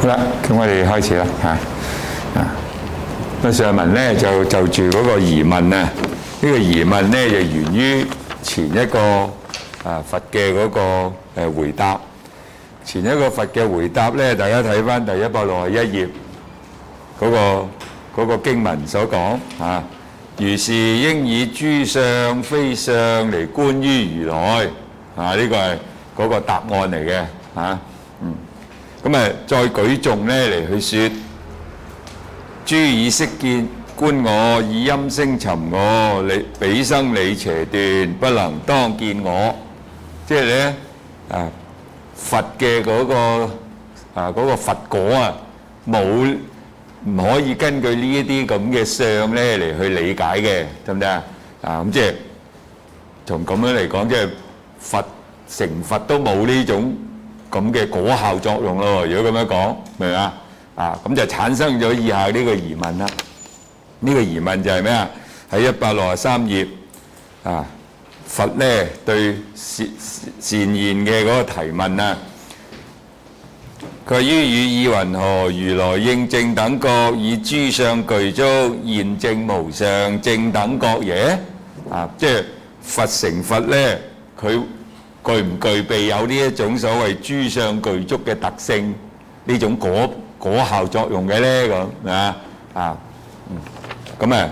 好啦，咁我哋開始啦上文咧就住嗰個疑問啊，呢個疑問咧就源於前一個佛嘅嗰個回答。前一個佛嘅回答咧，大家睇翻第161頁嗰個經文所講啊，如是應以諸相非相嚟觀於如來啊，呢個係嗰個答案嚟嘅啊。咁再舉眾咧嚟去説，諸以色見觀我，以音聲尋我，彼生理邪斷，不能當見我。即係咧佛嘅嗰個佛果啊，唔可以根據呢一啲咁嘅相咧嚟去理解嘅，得唔得啊？咁即係從咁樣嚟講，即係佛成佛都冇呢種咁嘅果效作用咯。如果咁樣講，明唔明啊？咁就產生咗以下呢個疑問啦。呢個疑問就係咩啊？喺163頁佛咧對善言嘅嗰個提問啊，佢於語意云何？如來應正等覺，以諸相具足，現正無上正等覺耶？即係佛成佛咧，佢具唔具備有呢一種所謂諸相具足嘅特性，呢種果效作用嘅咧？咁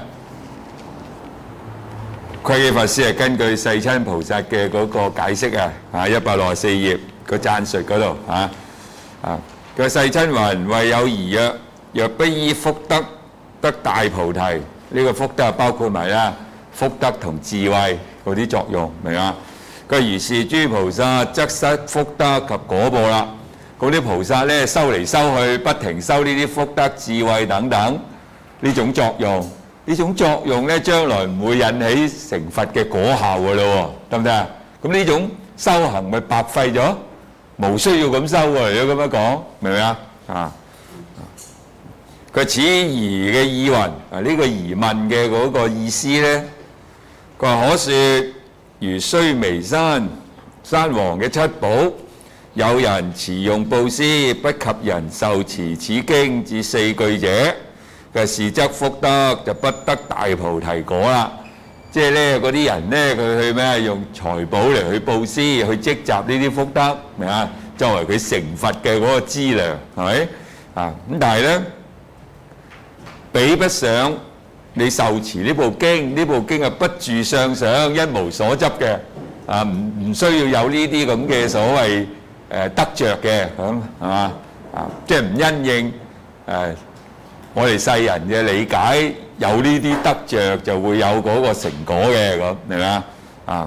窺基法師係根據世親菩薩嘅嗰個解釋164頁個讚述嗰度佢世親云：為有疑曰，若不依福德得大菩提，呢個福德包括埋啦福德同智慧嗰啲作用，明啊？佢如是諸菩薩則失福德及果報啦。嗰啲菩薩咧修嚟修去，不停修呢啲福德智慧等等呢種作用。呢種作用咧，將來唔會引起成佛嘅果效㗎咯，得唔得啊？咁呢種修行咪白費咗，冇需要咁修喎。如果咁樣講，明唔明啊？佢此疑嘅意云呢個疑問嘅嗰個意思咧，佢話可説如須彌山王嘅七寶，有人持用布施，不及人受持此經至4句者。嘅是則福德就不得大菩提果啦。即係咧嗰啲人咧，佢去咩用財寶嚟去布施，去積集呢啲福德，明啊？作為佢成佛嘅嗰個資糧，係咪咁但係咧，比不上你受持呢部經，呢部經係不住相想，一無所執嘅唔需要有呢啲咁嘅所謂得着嘅，咁係嘛即係唔因應我哋世人嘅理解，有呢啲得着就會有嗰個成果嘅，咁明唔明啊？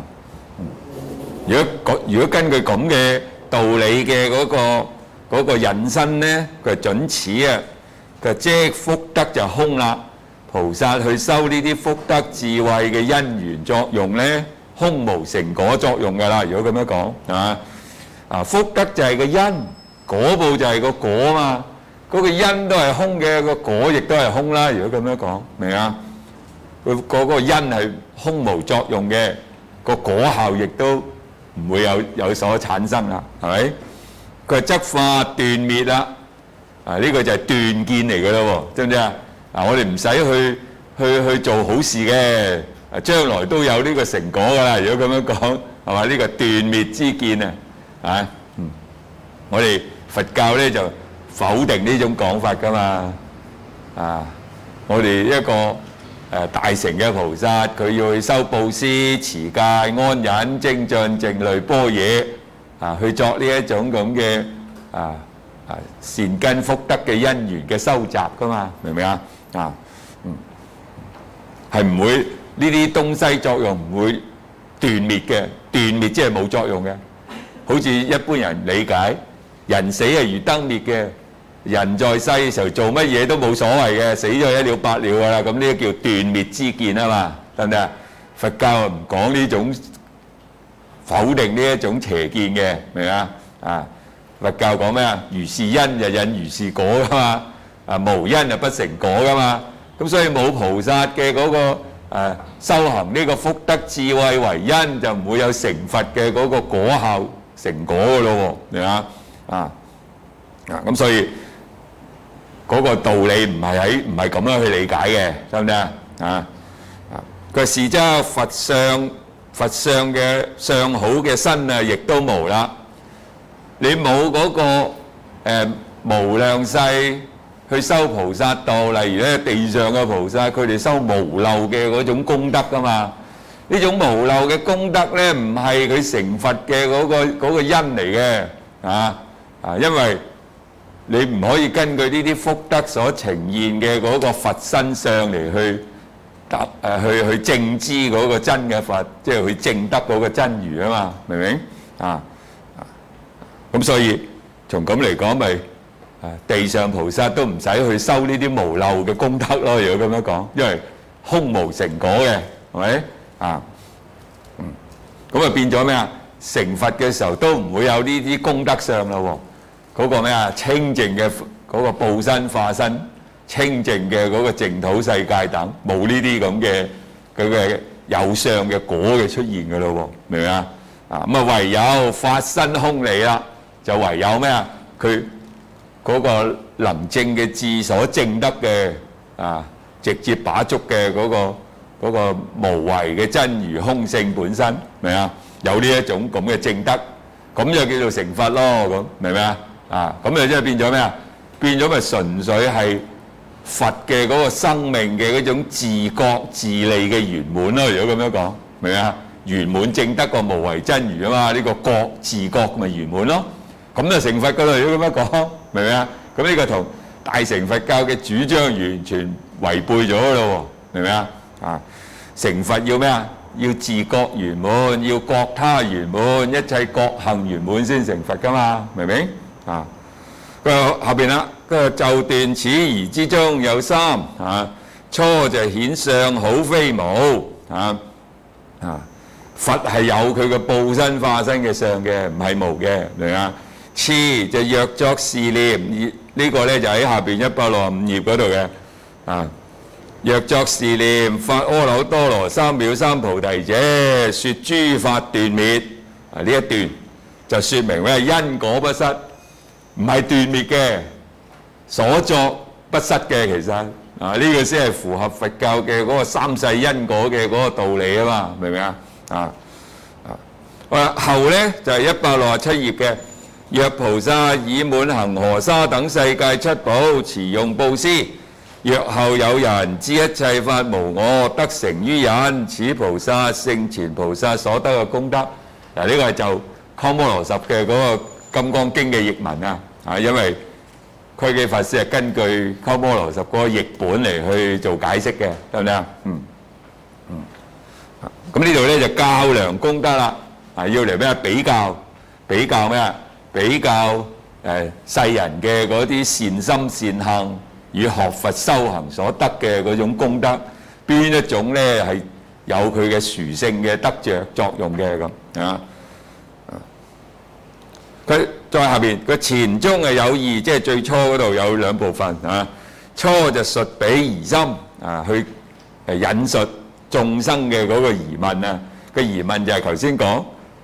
如果根據咁嘅道理嘅嗰個引申咧，佢係準此啊，佢即福德就空啦。菩薩去修呢啲福德智慧嘅因緣作用咧，空無成果作用㗎啦。如果咁樣講福德就係個因，果報就係個果嘛。嗰個因都係空嘅，個果亦都係空啦。如果咁樣講，明啊？佢嗰個因係空無作用嘅，個果效亦都唔會有所產生啦，係咪？佢係則法斷滅啦，呢個就係斷見嚟嘅咯，知唔知啊？我哋唔使去做好事嘅，將來都有呢個成果㗎啦。如果咁樣講，係嘛？呢個斷滅之見我哋佛教咧就否定呢種講法㗎嘛，我哋一個大乘嘅菩薩，佢要去修布施、持戒、安忍、精進、靜慮、般若去作呢一種咁嘅善根福德嘅因緣嘅收集㗎嘛，明唔明啊？係唔會呢啲東西作用唔會斷滅嘅，斷滅即係冇作用嘅。好似一般人理解，人死係如燈滅嘅。人在世嘅時候做乜嘢都冇所謂嘅，死咗一了百了㗎啦。咁呢個叫斷滅之見啊嘛，得唔得啊？佛教唔講呢種否定呢一種邪見嘅，明啊？佛教講咩啊？如是因就引如是果㗎嘛，無因就不成果㗎嘛。咁所以冇菩薩嘅嗰個修行呢個福德智慧為因，就唔會有成佛嘅嗰個果效成果㗎咯喎，明啊？咁所以嗰個道理唔係咁樣去理解嘅，得唔得啊？佢是則佛相嘅相好嘅身啊，亦都無啦。你冇嗰個無量世去修菩薩道，例如咧地上嘅菩薩，佢哋修無漏嘅嗰種功德噶嘛。呢種無漏嘅功德咧，唔係佢成佛嘅嗰個因嚟嘅因為你唔可以根據呢啲福德所呈現嘅嗰個佛身相嚟去證知嗰個真嘅佛，即係去證得嗰個真如啊嘛，明唔明咁所以從咁嚟講，咪地上菩薩都唔使去修呢啲無漏嘅功德咯。如果咁樣講，因為空無成果嘅，係咪咁啊變咗咩啊？成佛嘅時候都唔會有呢啲功德相咯。嗰個咩啊？清淨嘅嗰個報身化身，清淨嘅嗰個淨土世界等，冇呢啲咁嘅佢嘅有相嘅果嘅出現嘅咯，明唔明啊？咁啊唯有法身空理啦，就唯有咩啊？佢嗰個能證嘅智所證得嘅直接把捉嘅嗰個無為嘅真如空性本身，明啊？有呢一種咁嘅證德，咁就叫做成佛咯。咁明唔明啊？咁就即係變咗咩啊？變咗咪純粹係佛嘅嗰個生命嘅嗰種自覺自利嘅圓滿咯。如果咁樣講，明唔明啊？圓滿證得個無為真如啊嘛，呢個覺自覺咪圓滿咯。咁就成佛噶啦。如果咁樣講，明唔明啊？咁呢個同大乘佛教嘅主張完全違背咗咯，明唔明啊？成佛要咩啊？要自覺圓滿，要覺他圓滿，一切覺行圓滿先成佛噶嘛，明唔明？佢後邊啦，佢就斷此疑之中有三初就顯相好非無佛係有佢嘅報身化身嘅相嘅，唔係無嘅，明唔明啊？次就若作是念，呢個咧就喺下邊165頁嗰度嘅若作是念，發阿耨多羅三藐三菩提者，說諸法斷滅。呢一段就説明咩？因果不失，唔係斷滅嘅，所作不失嘅。其實呢個先係符合佛教嘅嗰個三世因果嘅嗰個道理啊嘛，明唔明啊？後咧就係167頁嘅。若菩薩以滿恒河沙等世界七寶持用布施，若後有人知一切法無我，得成於忍，此菩薩勝前菩薩所得嘅功德。呢個係就鳩摩羅什嘅嗰個《金剛經》嘅譯文因為窺基法師係根據鳩摩羅什嗰個譯本嚟去做解釋嘅，得唔得啊？咁呢度咧就較量功德啦，要嚟咩？比較咩啊？比較世人嘅嗰啲善心善行與學佛修行所得嘅嗰種功德，邊一種咧係有佢嘅殊勝嘅得着作用嘅咁佢再下邊，佢前中係有二，即係最初嗰度有兩部分初就述彼疑心去引述眾生嘅嗰個疑問個疑問就係頭先講。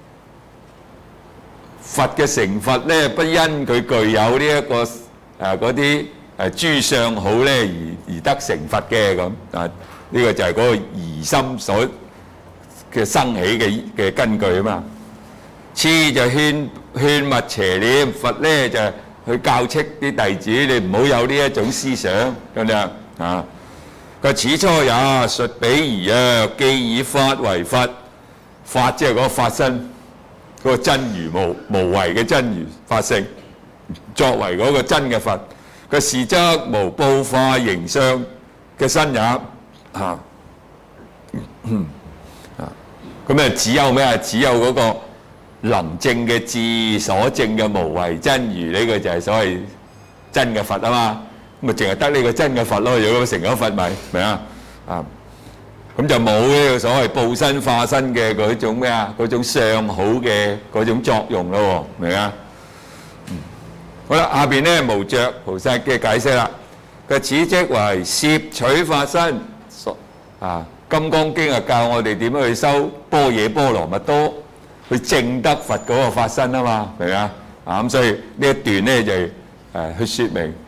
佛嘅成佛咧，不因佢具有呢一個嗰啲諸相好咧而得成佛嘅咁呢個就係嗰個疑心所嘅生起嘅根據啊嘛。次就勸勿邪念，佛咧就去教斥啲弟子，你唔好有呢一種思想咁樣佢此初也述彼疑既以法為佛，法即係嗰個法身。嗰個真如無為嘅真如法性，作為嗰個真嘅佛，佢是則無報化形相嘅身也咁只有咩啊？只有嗰個能證嘅智所證嘅無為真如，呢個就係所謂真嘅佛啊嘛。咁咪淨係得呢個真嘅佛咯。如果成咗佛咪明啊？咁就冇呢個所謂報身化身嘅嗰種咩啊？嗰種相好嘅嗰種作用咯，明啊？好啦，下邊咧無著菩薩嘅解釋啦。佢此即為攝取法身，《金剛經》教我哋點樣去修般若波羅蜜多，去證得佛嗰個法身啊嘛，明啊？咁所以呢一段咧就去説明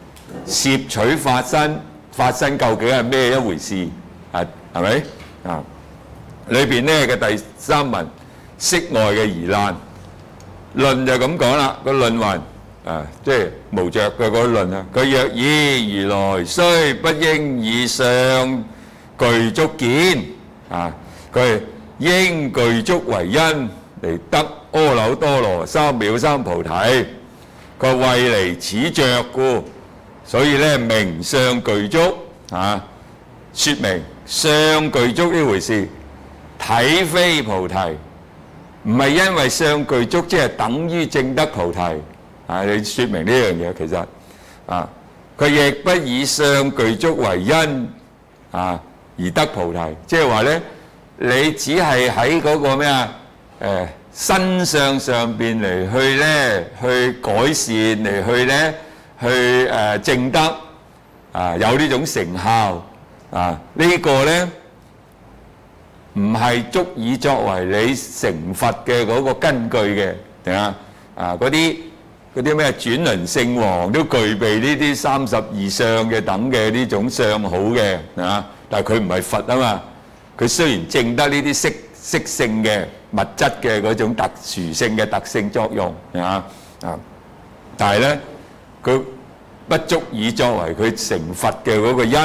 攝取法身，法身究竟係咩一回事？係咪？裏邊咧嘅第3文，色外嘅疑難，論就咁講啦，個論云即係無著嘅嗰個論啊。佢若以如來雖不應以上具足見佢應具足為因嚟得阿耨多羅三藐三菩提。佢為離此著故，所以咧名相具足説明相具足呢回事，體非菩提，唔係因為相具足即係等於證得菩提你説明呢樣嘢其實佢亦不以相具足為因而得菩提，即係話咧你只係喺嗰個咩身相上邊嚟去咧去改善嚟去咧去證得有呢種成效呢個咧唔係足以作為你成佛嘅嗰個根據嘅，嗰啲咩轉輪聖王都具備呢啲32相嘅等嘅呢種相好嘅但係佢唔係佛啊嘛，佢雖然證得呢啲色性嘅物質嘅嗰種特殊性嘅特性作用但係咧佢不足以作為佢成佛嘅嗰個因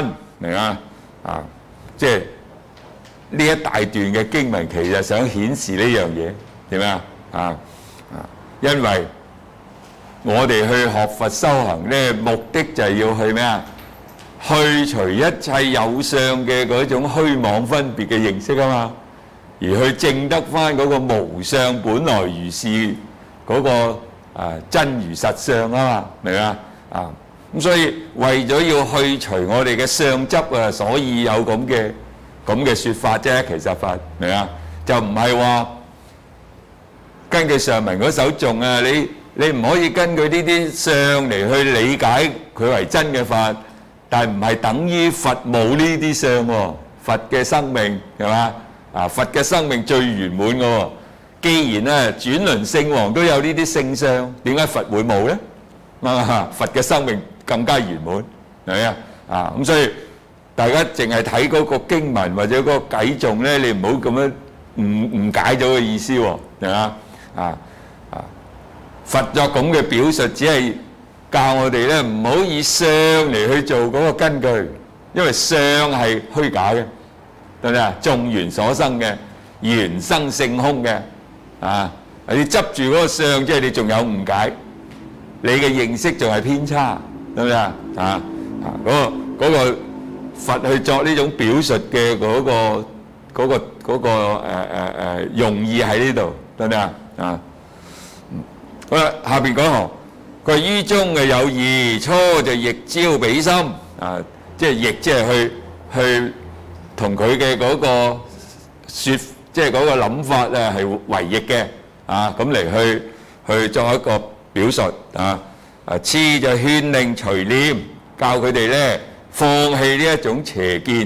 即係呢一大段嘅經文其實想顯示呢樣嘢點啊因為我哋去學佛修行咧，目的就係要去咩去除一切有相嘅嗰種虛妄分別嘅認識啊嘛，而去證得翻嗰個無相本來如是嗰個真如實相啊嘛，明啊咁所以為咗要去除我哋嘅相執所以有咁嘅説法啫，其實法明啊，就唔係話根據上文嗰首頌你唔可以根據呢啲相嚟去理解佢為真嘅法，但係唔係等於佛冇呢啲相喎，佛嘅生命係嘛佛嘅生命最圓滿嘅喎，既然咧轉輪聖王都有呢啲聖相，點解佛會冇咧？佛嘅生命更加圓滿係咪咁所以大家淨係睇嗰個經文或者嗰個偈頌咧，你唔好咁樣誤解咗個意思喎，係嘛佛作咁嘅表述，只係教我哋咧唔好以相嚟去做嗰個根據，因為相係虛假嘅，對唔對眾緣所生嘅，緣生性空嘅你執住嗰個相，即係你仲有誤解，你嘅認識仲係偏差，對唔對嗰個佛去作呢種表述嘅嗰個用意喺呢度，對唔對好啦，下邊嗰行，佢於中嘅有二，初就逆招彼心即係逆，即係去同佢嘅嗰個説，即係嗰個諗法係違逆嘅咁嚟去作一個表述次就勸令隨念，教佢哋咧放棄呢一種邪見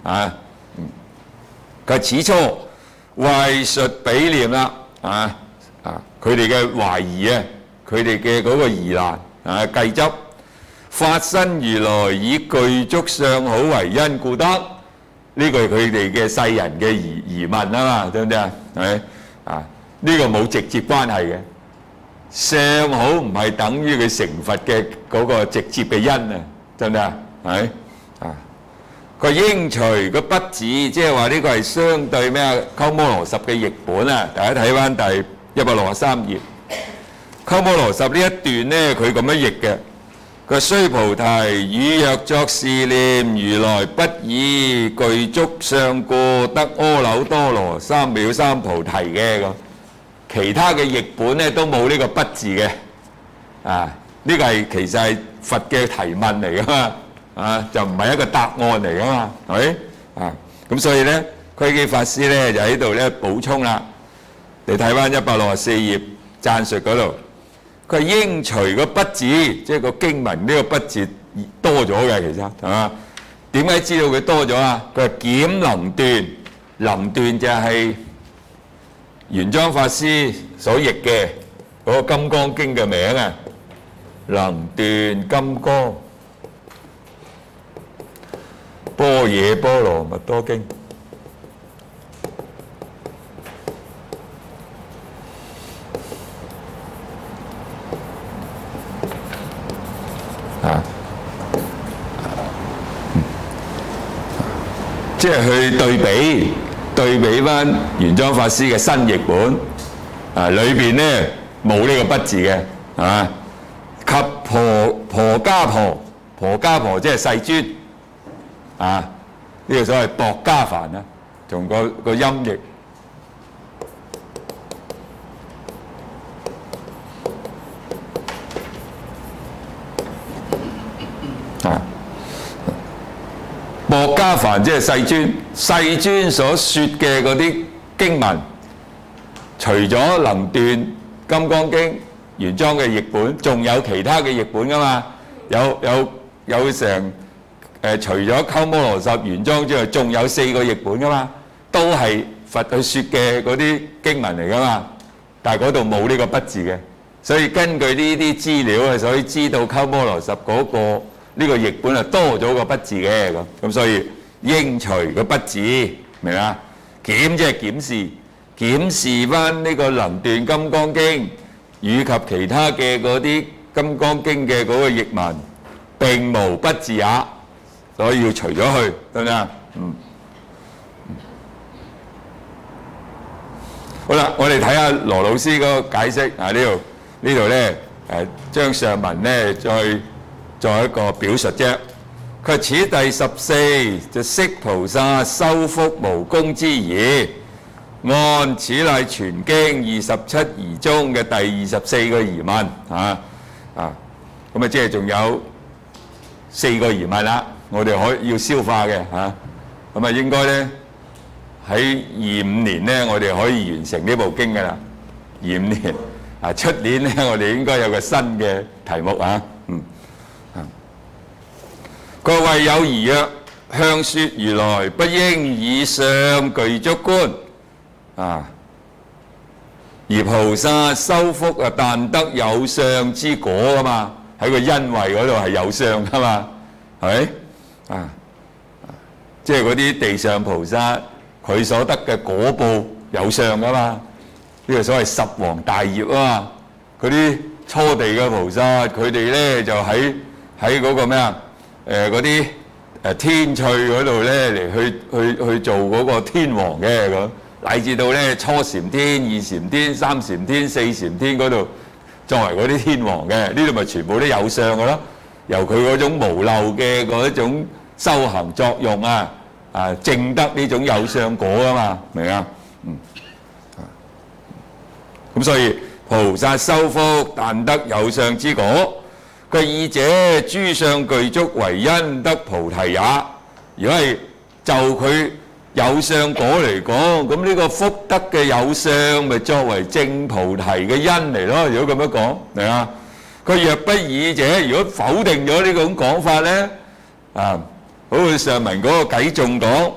佢此初為述彼念啦佢哋嘅懷疑佢哋嘅嗰個疑難計執，法身如來以具足相好為因故得，呢個係佢哋嘅世人嘅疑問嘛，對唔對係咪呢個冇直接關係嘅，相好唔係等於佢成佛嘅嗰個直接嘅因對唔對係咪佢應除個不字，即係話呢個係相對咩鳩摩羅什嘅譯本大家睇翻第163頁，鳩摩羅什呢一段呢，佢咁樣譯嘅，佢須菩提，汝若作是念，如來不以具足相故得阿耨多羅三藐三菩提嘅其他嘅譯本呢都冇呢個不字嘅呢個係其實係佛嘅提問嚟噶嘛就唔係一個答案嚟噶嘛係咪咁所以呢，窺基法師呢就喺度呢補充啦。你睇翻164頁贊述嗰度，佢應除個不字，即係個經文呢個不字多咗嘅，其實係嘛？點解知道佢多咗啊？佢係檢能斷，能斷就係玄奘法師所譯嘅嗰個《金剛經》嘅名能斷金剛， 般若波羅蜜多經。即係去對比翻玄奘法師嘅新譯本，裏邊咧冇呢個不字嘅，及婆家婆即係世尊，呢個所謂薄伽梵啦，同個音譯。薄伽梵即係世尊，世尊所說嘅嗰啲經文，除咗能斷《金剛經》玄奘嘅譯本，仲有其他嘅譯本噶嘛？有成除咗鳩摩羅什玄奘之外，仲有4個譯本噶嘛？都係佛佢說嘅嗰啲經文嚟噶嘛？但係嗰度冇呢個不字嘅，所以根據呢啲資料所以知道鳩摩羅什嗰個。呢個譯本多咗個不字嘅咁所以應除個不字，明啊？檢即係檢視翻呢個能斷金剛經以及其他嘅嗰啲金剛經嘅嗰個譯文並無不字也，所以要除咗去，得唔得啊？好啦，我哋睇下羅老師嗰個解釋呢度咧將上文咧再作一個表述啫。佢話此第14就釋菩薩修福無功之義，按此乃全經27疑中嘅第24個疑問咁啊即係仲有4個疑問啦，我哋要消化嘅咁啊應該咧喺25年咧，我哋可以完成呢部經㗎啦。25年出年咧，我哋應該有個新嘅題目佢為有疑曰：向說如來不應以相具足觀而菩薩修福但得有相之果噶嘛？喺個因位嗰度係有相噶嘛？係咪即係嗰啲地上菩薩佢所得嘅果報有相噶嘛？呢個所謂十王大業啊嘛！嗰啲初地嘅菩薩，佢哋咧就喺嗰個咩嗰啲天趣嗰度咧嚟去做嗰個天王嘅咁，乃至到咧初禪天、二禪天、三禪天、四禪天嗰度作為嗰啲天王嘅，呢度咪全部都有相嘅咯。由佢嗰種無漏嘅嗰一種修行作用證得呢種有相果啊嘛，明啊？咁所以菩薩修福但得有相之果。佢二者諸相具足為因得菩提也。如果係就佢有相果嚟講，咁呢個福德嘅有相咪作為證菩提嘅因嚟咯。如果咁樣講，明啊？佢若不爾者，如果否定咗呢種講法咧，好似上文嗰個偈頌講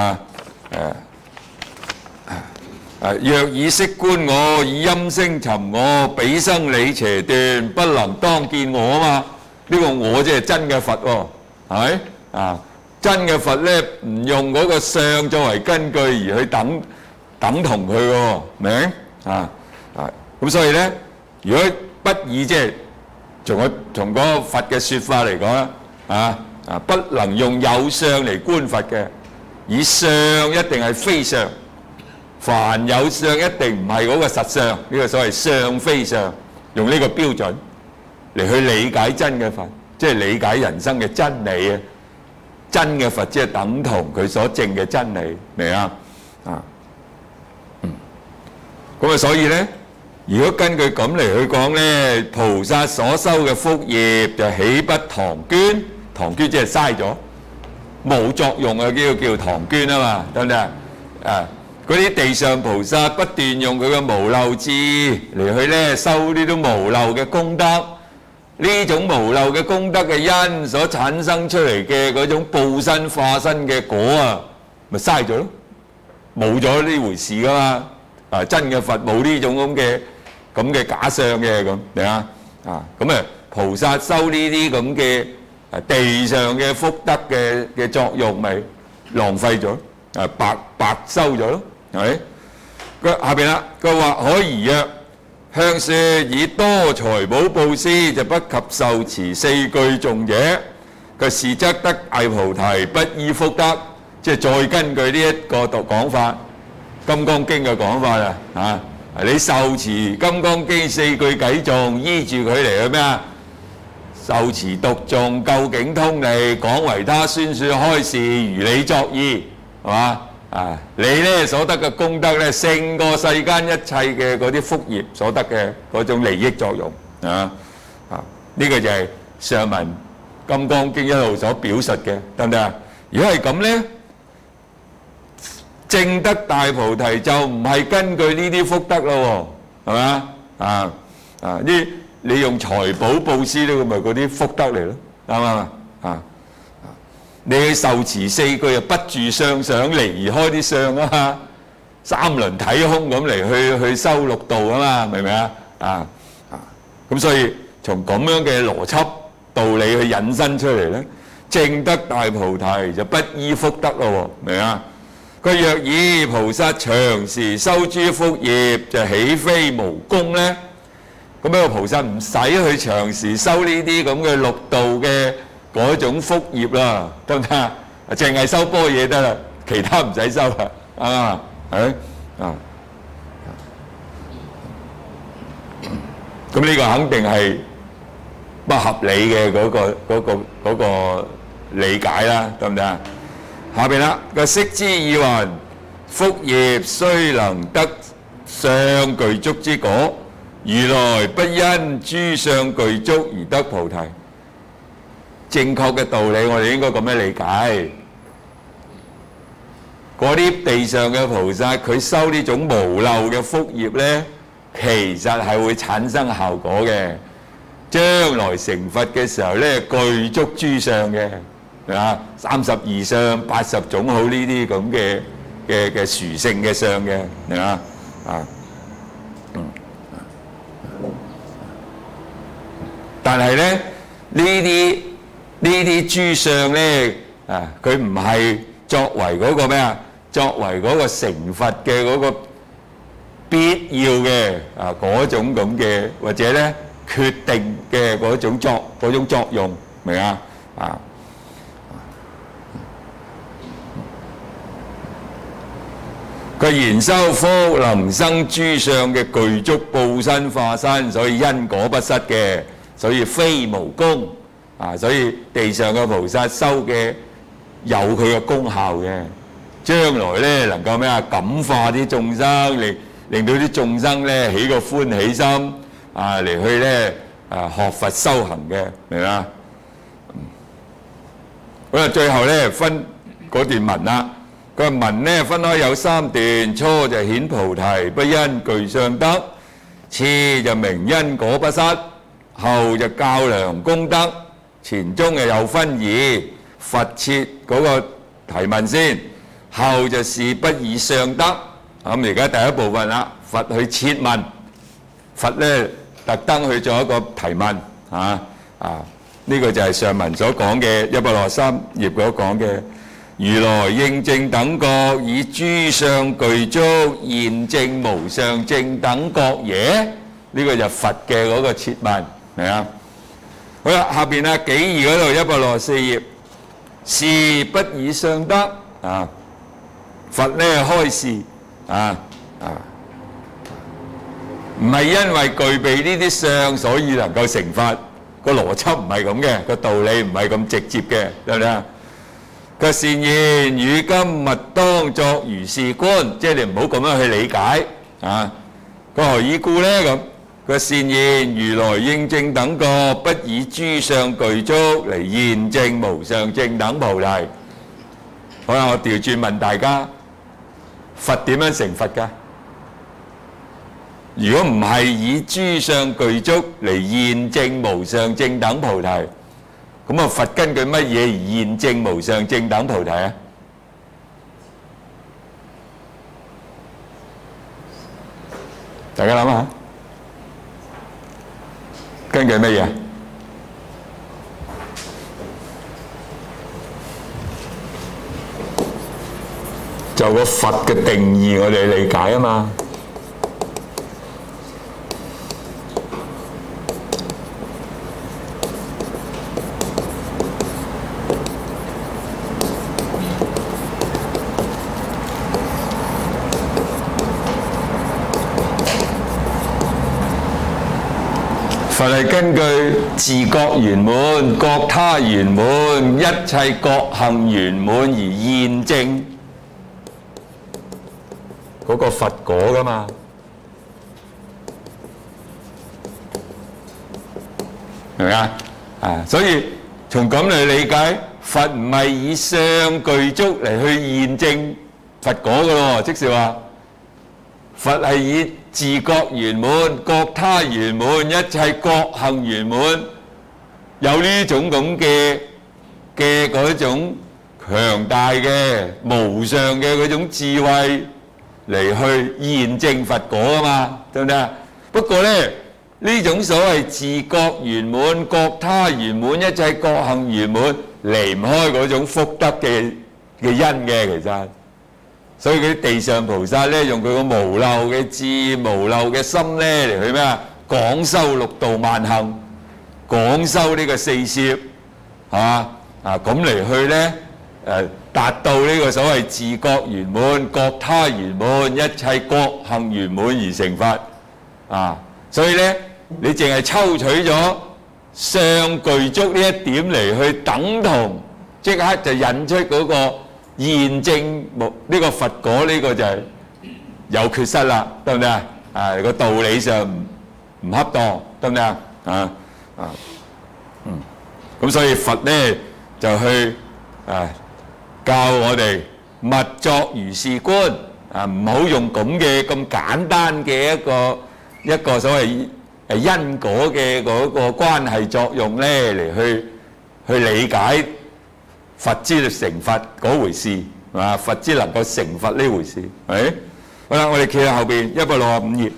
若以色觀我，以音聲尋我，彼生理邪斷，不能當見我啊嘛！呢個我即係真嘅佛喎，係咪？真嘅佛咧唔用嗰個相作為根據而去等同佢喎，明？咁所以咧，如果不以即係從嗰個佛嘅説法嚟講啦，不能用有相嚟觀佛嘅，以相一定係非相。凡有相一定唔係嗰個實相，呢個所謂相非相，用呢個標準嚟去理解真嘅佛，即係理解人生嘅真理啊！真嘅佛即係等同佢所證嘅真理，明啊？咁所以咧，如果根據咁嚟去講咧，菩薩所修嘅福業就豈不唐捐？唐捐即係嘥咗，冇作用啊！叫唐捐啊嘛，得唔得嗰啲地上菩薩不斷用佢嘅無漏智嚟去咧修呢種無漏嘅功德，呢種無漏嘅功德嘅因所產生出嚟嘅嗰種報身化身嘅果咪嘥咗咯，冇咗呢回事噶嘛。真嘅佛冇呢種咁嘅假相嘅咁，明啊？咁菩薩修呢啲咁嘅地上嘅福德嘅作用咪浪費咗，白收咗咯，係咪？佢下邊啦，佢話可疑曰：向説以多財寶布施，就不及受持四句頌者。佢是則得大菩提，不依福德。即係再根據呢一個講法，《金剛經》嘅講法啦，你受持《金剛經》四句偈頌，依住佢嚟去咩啊？受持讀誦，究竟通利，廣為他宣説開示，如理作義，係嘛？你咧所得嘅功德咧，勝過世間一切嘅嗰啲福業所得嘅嗰種利益作用呢個就係上文《金剛經》一路所表述嘅，得唔得啊？如果係咁咧，證得大菩提就唔係根據呢啲福德咯，係嘛？你用財寶布施咧，咁咪嗰啲福德嚟咯，啱唔啱？你去受持四句啊，不住相想，離開啲相啊嘛，三輪體空咁嚟去修六道啊嘛，明唔明啊？咁所以從咁樣嘅邏輯道理去引申出嚟咧，證得大菩提就不依福德咯，明唔明啊？佢若以菩薩長時修諸福業，就豈非無功咧？咁呢個菩薩唔使去長時修呢啲咁嘅六道嘅嗰種福業啦，得唔得啊？淨係修般若得啦，其他唔使修啦，係咪？咁呢個肯定係不合理嘅嗰個理解啦，得唔得啊？下邊啦，個釋之以云：福業雖能得相具足之果，如來不因諸相具足而得菩提。正確嘅道理，我哋應該咁樣理解。嗰啲地上嘅菩薩，佢修呢種無漏嘅福業呢，其實係會產生效果嘅。將來成佛嘅時候呢，具足諸相嘅，係嘛？32相、80種好呢啲咁嘅殊勝嘅相嘅，係嘛？但係呢，呢啲諸相咧，佢唔係作為嗰個咩啊？作為嗰個成佛嘅嗰個必要嘅嗰種咁嘅，或者咧決定嘅嗰種作用，明啊？佢言修福能生諸相嘅具足報身化身，所以因果不失嘅，所以非無功。所以地上嘅菩薩修嘅有佢嘅功效嘅，將來咧能夠咩啊？感化啲眾生，令到啲眾生咧起個歡喜心嚟去咧學佛修行嘅，明嘛？好啦，最後咧分嗰段文啦。個文咧分開有3段，初就顯菩提不因具相得，次就明因果不失，後就較量功德。前中又分二，佛設嗰個提問先，後就是不以相得。咁而家第一部分啦，佛去設問，佛咧特登去做一個提問，呢個就係上文所講嘅163頁所講嘅，如來應正等覺，以諸相具足，現證無上正等覺耶？呢個就佛嘅嗰個設問，係啊。好啦，下邊啊紀義嗰度164頁，是不以相得佛咧開示唔係因為具備呢啲相所以能夠成佛，個邏輯唔係咁嘅，個道理唔係咁直接嘅，得唔得啊？佢善言汝今勿當作如是觀，即係你唔好咁樣去理解個何以故咧咁？個善言如來應正等覺，不以諸相具足嚟現證無上正等菩提。好啦，我調轉問大家，佛點樣成佛㗎？如果唔係以諸相具足嚟現證無上正等菩提，咁佛根據乜嘢而現證無上正等菩提啊？大家諗下。根據乜嘢？ 就個佛嘅定義，我哋理解啊嘛。佛係根據自覺圓滿、覺他圓滿、一切覺行圓滿而驗證嗰個佛果㗎嘛。明唔明啊？所以從咁嚟理解，佛唔係以相具足嚟去驗證佛果㗎咯，即是話佛係以自覺圓滿、覺他圓滿、一切覺行圓滿，有呢種咁嘅嗰種強大嘅無上嘅嗰種智慧嚟去驗證佛果啊嘛，對唔對啊？不過咧，呢種所謂自覺圓滿、覺他圓滿、一切覺行圓滿，離唔開嗰種福德嘅因嘅，其實。所以嗰啲地上菩薩咧，用佢個無漏嘅智、無漏嘅心咧嚟去咩啊？廣修六度萬行，廣修呢個四攝，係嘛？咁嚟去咧達到呢個所謂自覺圓滿、覺他圓滿、一切覺行圓滿而成佛所以咧，你淨係抽取咗相具足呢一點嚟去等同，即刻就引出嗰個驗證呢個佛果，呢個就係有缺失啦，對唔對啊？個道理上唔恰當，對唔對啊？咁所以佛咧就去教我哋勿作如是觀唔好用咁簡單嘅一個所謂因果嘅嗰個關係作用咧嚟去理解佛之成佛嗰回事，係嘛？佛之能夠成佛呢回事，係好啦，我哋企喺後邊165頁，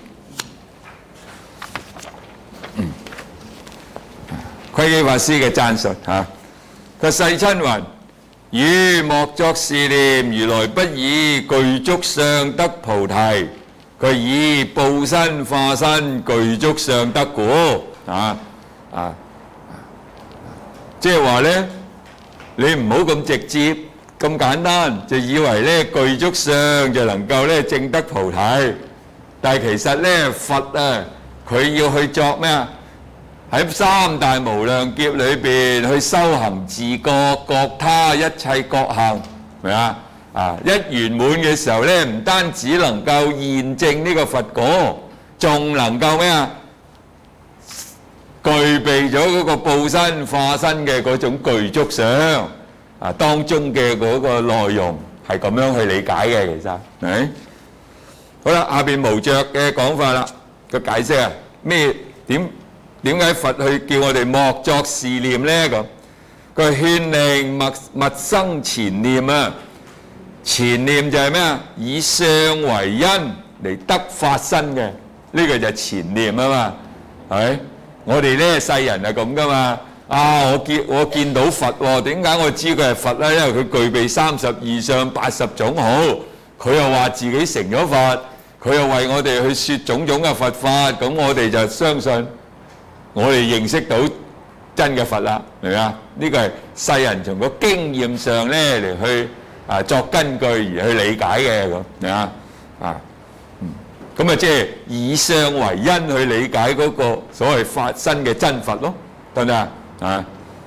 窺基法師嘅讚述佢世親云：汝莫作是念，如來不以具足相得菩提，佢以報身化身具足相得故即係話咧。你唔好咁直接咁簡單，就以為咧具足相就能夠咧證得菩提，但係其實咧佛佢要去作咩啊？喺三大無量劫裏邊去修行自覺、覺他一切覺行，明啊？一圓滿嘅時候咧，唔單止能夠驗證呢個佛果，仲能夠咩啊？具備咗嗰個報身化身嘅嗰種具足相當中嘅嗰個內容係咁樣去理解嘅，其實係好啦。下邊無著嘅講法啦，個解釋點解佛去叫我哋莫作是念咧？咁佢勸令勿生前念前念就係咩啊？以相為因嚟得法身嘅，呢個就係前念啊嘛，係。我哋咧世人係咁噶嘛，我見到佛喎，點解我知佢係佛咧？因為佢具備32相80種好，佢又話自己成咗佛，佢又為我哋去説種種嘅佛法，咁我哋就相信，我哋認識到真嘅佛啦，明唔明啊？呢個係世人從個經驗上咧嚟去作根據而去理解嘅咁，明啊？咁即係以相為因去理解嗰個所謂法身嘅真佛咯，得唔得啊？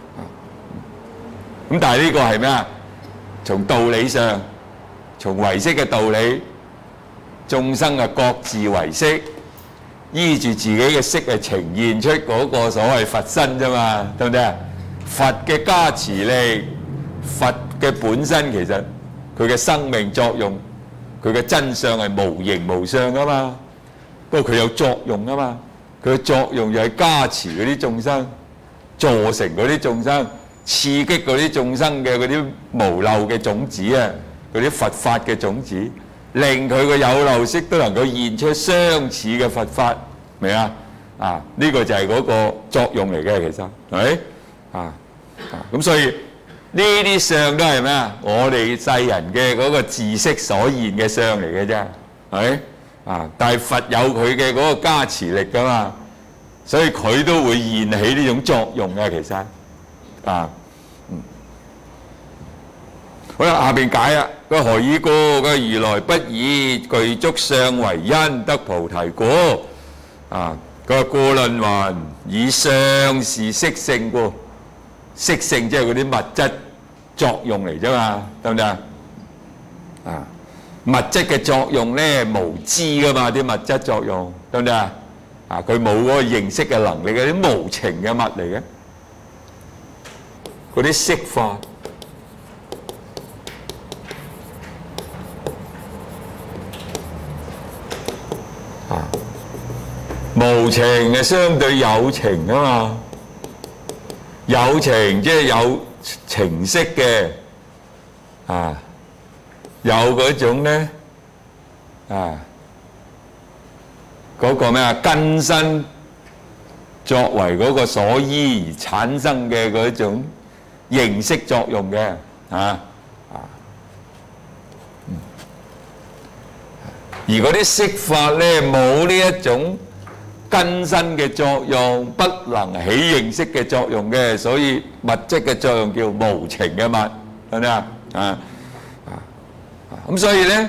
咁但係呢個係咩啊？從道理上，從唯識嘅道理，眾生嘅各自唯識，依住自己嘅識係呈現出嗰個所謂佛身啫嘛，得唔得啊？佛嘅加持力，佛嘅本身其實佢嘅生命作用。佢嘅真相係無形無相噶嘛，不過佢有作用啊嘛，佢嘅作用就係加持嗰啲眾生，助成嗰啲眾生，刺激嗰啲眾生嘅嗰啲無漏嘅種子嗰啲佛法嘅種子，令佢嘅有漏識都能夠現出相似嘅佛法，明啊？呢個就係嗰個作用嚟嘅，其實係咪？咁所以呢啲相都係咩啊？我哋世人嘅嗰個知識所現嘅相嚟嘅啫，係啊！但係佛有佢嘅嗰個加持力噶嘛，所以佢都會現起呢種作用嘅，其實啊，好啦，下邊解啊，個何以故？個如來不以具足相為因得菩提故啊！個故論云：以相是色性故，色性即係嗰啲物質作用嚟啫嘛，得唔得啊？啊，物質嘅作用咧無知噶嘛，啲物質作用得唔得啊？啊，佢冇嗰個認識嘅能力，嗰啲無情嘅物嚟嘅，嗰啲色法啊，無情係相對有情啊嘛，有情即係有情色嘅啊，有嗰種咧啊，嗰個咩啊根身作為嗰個所依而產生嘅嗰種認識作用嘅啊，而嗰啲色法咧冇呢一種根身嘅作用，不能起認識嘅作用嘅，所以物質嘅作用叫無情嘅物，係咪啊？咁所以咧，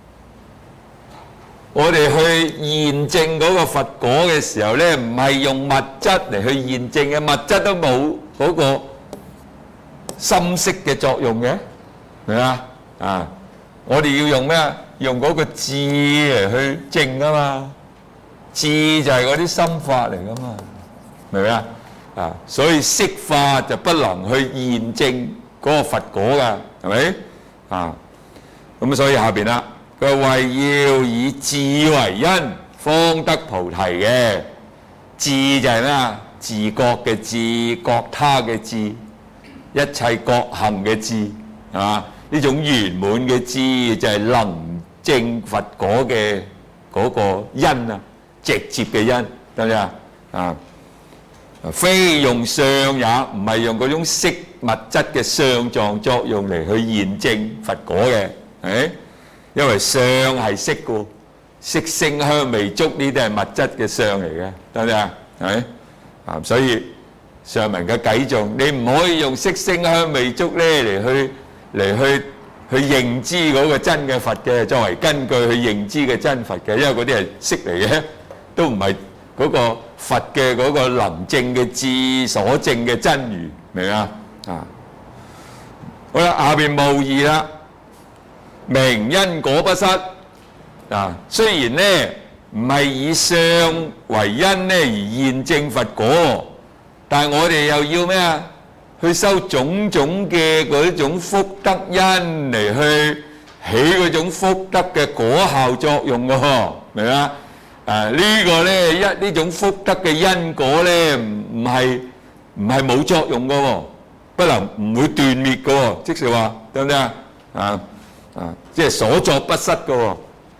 我哋去驗證嗰個佛果嘅時候咧，唔係用物質嚟去驗證嘅，物質都冇嗰個心識嘅作用嘅，係咪啊？啊，我哋要用咩啊？用嗰個智嚟去證啊嘛。智就係嗰啲心法嚟噶嘛，明唔明啊？啊，所以色法就不能去驗證嗰個佛果噶，係咪？啊，咁所以下邊啦，佢為要以智為因，方得菩提嘅。智就係咩啊？自覺嘅智，覺他嘅智，一切覺行嘅智，係嘛？呢種圓滿嘅智就係能證佛果嘅嗰個因啊！直接嘅因，得唔得啊？啊，非用相也，唔係用嗰種色物質嘅相狀作用嚟去驗證佛果嘅，係因為相係色嘅，色聲香味觸呢啲係物質嘅相嚟嘅，得唔得啊？係啊，所以上文嘅偈頌，你唔可以用色聲香味觸咧嚟去認知嗰個真嘅佛嘅，作為根據去認知嘅真佛嘅，因為嗰啲係色嚟嘅。都唔係嗰個佛嘅嗰個能證嘅智所證嘅真如，明啊？啊，好啦，下邊無疑啦，明因果不失啊。雖然咧唔係以相為因咧而驗證佛果，但係我哋又要咩啊？去修種種嘅嗰種福德因嚟去起嗰種福德嘅果效作用嘅喎，明啊？呢個咧呢種福德嘅因果咧唔係冇作用嘅喎，唔會斷滅嘅喎，即是話得唔得啊？即係所作不失嘅喎，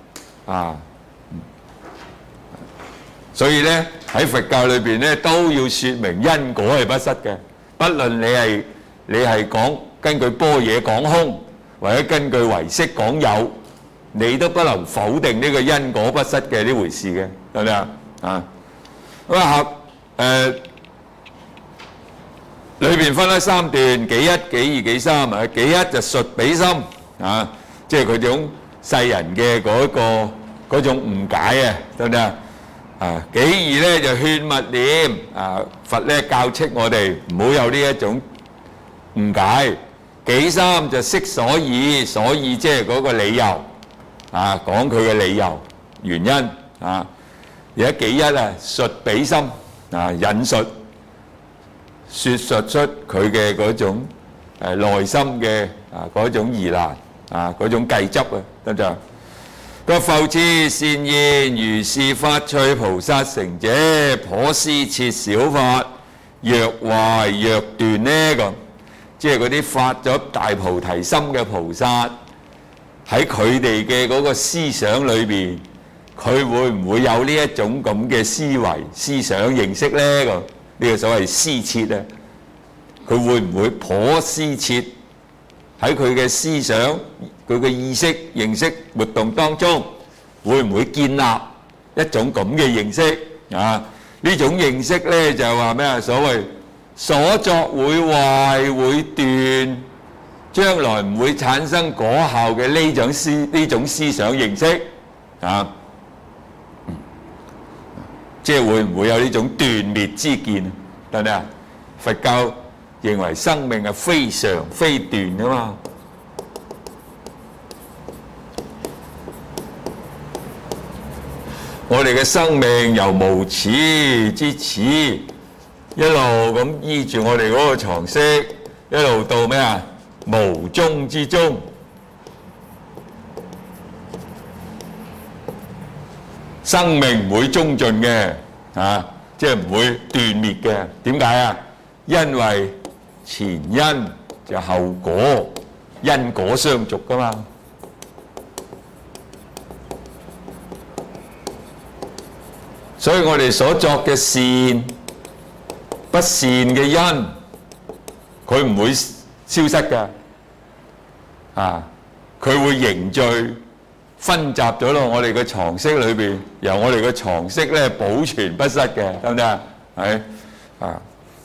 所以咧喺佛教裏邊咧都要説明因果係不失嘅，不論你係講根據般若講空，或者根據唯識講有。你都不能否定呢個因果不失嘅呢回事嘅，得唔得啊？咁啊裏邊分咗三段，己一、己二、己三啊。己一就述彼心啊，即係佢種世人嘅嗰種誤解啊，得唔得啊？己二咧就勸勿念啊，佛咧教斥我哋唔好有呢一種誤解。己三就釋所以，所以即係嗰個理由。啊，講佢嘅理由原因啊，而家己一啊，述彼心啊，引述説出佢嘅嗰種內心嘅嗰種疑難啊，嗰種計執啊，得唔得？個復次善言，如是發趣菩薩成者，頗施設小法，若壞若斷呢咁，即係嗰啲發咗大菩提心嘅菩薩。喺佢哋嘅嗰個思想裏邊，佢會唔會有呢一種咁嘅思維、思想認識呢？呢個所謂施設啊， 佢會唔會頗思切喺佢嘅思想、佢嘅意識、認識活動當中，會唔會建立一種咁嘅認識啊？呢種認識咧就係話咩啊？所謂所作會壞會斷，將來唔會產生果效嘅呢種思想認識啊，即係會唔會有呢種斷滅之見？得唔得啊？佛教認為生命係非常非斷噶嘛。我哋嘅生命由無始之始，一路咁依住我哋嗰個常識，一路到咩啊？無終之終。生命唔會終盡嘅，啊，即係唔會斷滅嘅。點解啊？因為前因就後果，因果相續噶嘛。所以我哋所作嘅善、不善嘅因，佢唔會消失噶，啊，佢會凝聚、分集咗落我哋嘅常識裏邊，由我哋嘅常識咧保存不失嘅，得唔得啊？係啊，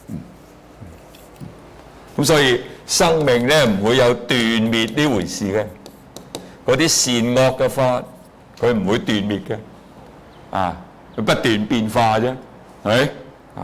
咁所以生命咧唔會有斷滅呢回事嘅，嗰啲善惡嘅法，佢唔會斷滅嘅，啊。佢不斷變化啫，係咪啊？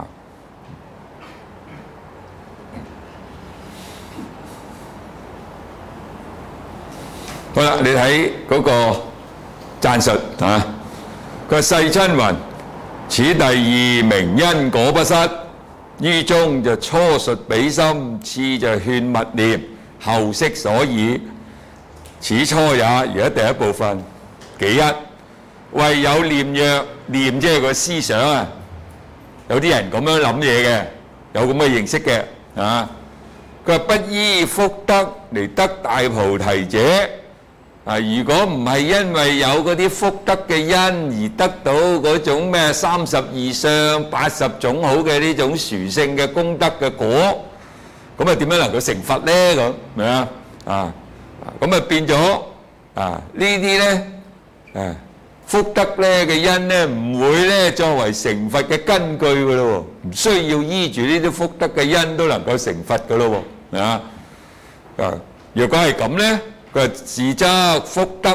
好啦，你睇嗰個讚述啊，佢話世親云：此第二名因果不失，於中就初述彼心，次就勸勿念，後釋所以。此初也，而家第一部分幾一？唯有念若念，即係個思想啊！有啲人咁樣諗嘢嘅，有咁嘅認識嘅啊。佢話不依福德嚟得大菩提者啊，如果唔係因為有嗰啲福德嘅因而得到嗰種咩32相80種好嘅呢種殊勝嘅功德嘅果，咁啊點樣能夠成佛咧？咁明啊？啊咁啊變咗啊呢啲咧啊。福德咧嘅因咧唔會咧作為成佛嘅根據嘅咯喎，唔需要依住呢啲福德嘅因都能夠成佛嘅咯喎，啊，若果係咁咧，佢話自則福德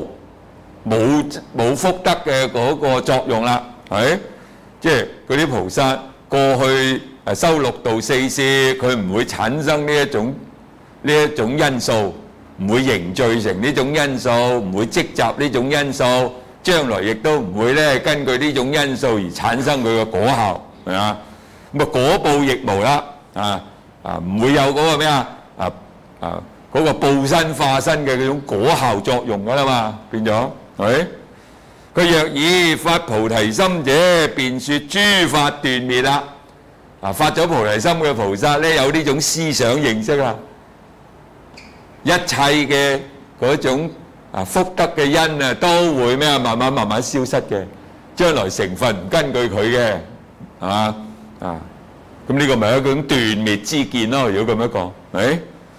冇福德嘅嗰個作用啦，係，即係嗰啲菩薩過去修六道四攝，佢唔會產生呢一種因素，唔會凝聚成呢種因素，唔會積集呢種因素。將來亦都唔會咧根據呢種因素而產生佢嘅果效，係嘛？咁啊果報亦無啦，唔會有嗰個咩嗰個報身化身嘅嗰種果效作用噶啦嘛，變咗係咪？佢若以發菩提心者，便說諸法斷滅啦。發咗菩提心嘅菩薩咧，有呢種思想認識啦，一切嘅嗰種。福德嘅因啊，都會咩啊？慢慢消失嘅，將來成分唔根據佢嘅，係嘛？咁呢個咪一種斷滅之見咯。如果咁樣講，係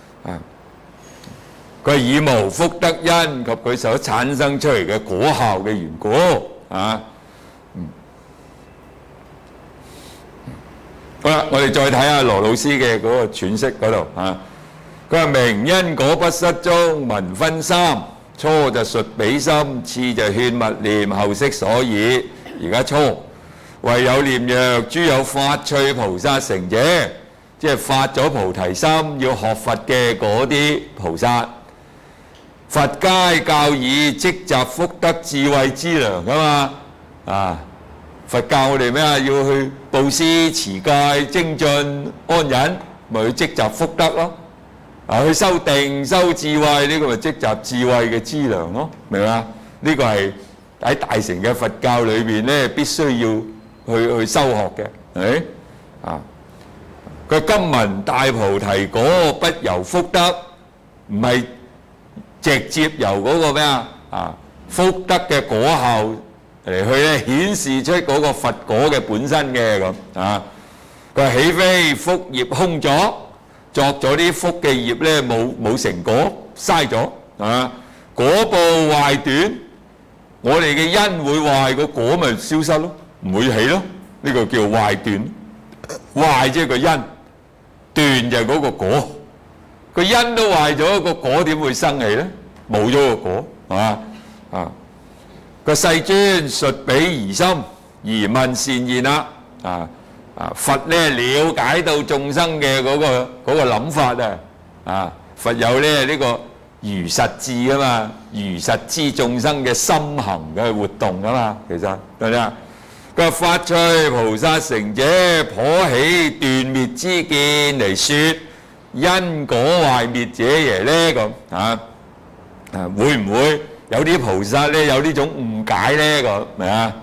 佢係以無福德因及佢所產生出嚟嘅果效嘅緣故啊。好啦，我哋再睇下羅老師嘅嗰個詮釋嗰度啊。佢話明因果不失中，文分三。初就述彼心，次就勸勿念，後釋所以。而家初唯有念若諸有發趣菩薩成者，即係發咗菩提心要學佛嘅嗰啲菩薩，佛皆教以積集福德智慧之糧噶嘛。佛教我哋咩啊？要去布施、持戒、精進、安忍，咪去積集福德咯。去修定、修智慧，呢個咪積集智慧嘅資糧咯，明嘛？呢個係喺大乘嘅佛教裏邊咧，必須要去修學嘅，係咪？佢今聞大菩提果不由福德，唔係直接由嗰個咩福德嘅果效嚟去咧顯示出嗰個佛果嘅本身嘅咁啊。佢話豈非福業空咗？ 作咗啲福嘅業咧，冇成果，嘥咗啊！果報壞斷，我哋嘅因會壞，個果咪消失咯，唔會起咯。呢個叫壞斷，壞即係個因，斷就係嗰個果。個因都壞咗，個果點會生起咧？冇咗個果，係嘛啊？個世尊述彼疑心而問善言啦，佛咧了解到眾生嘅嗰個諗法啊，佛有咧呢個如實智啊嘛，如實知眾生嘅心行嘅活動啊嘛，其實對唔對啊？佢話發趣菩薩成者，頗起斷滅之見嚟說因果壞滅者耶咧咁會唔會有啲菩薩咧有呢種誤解咧咁係啊？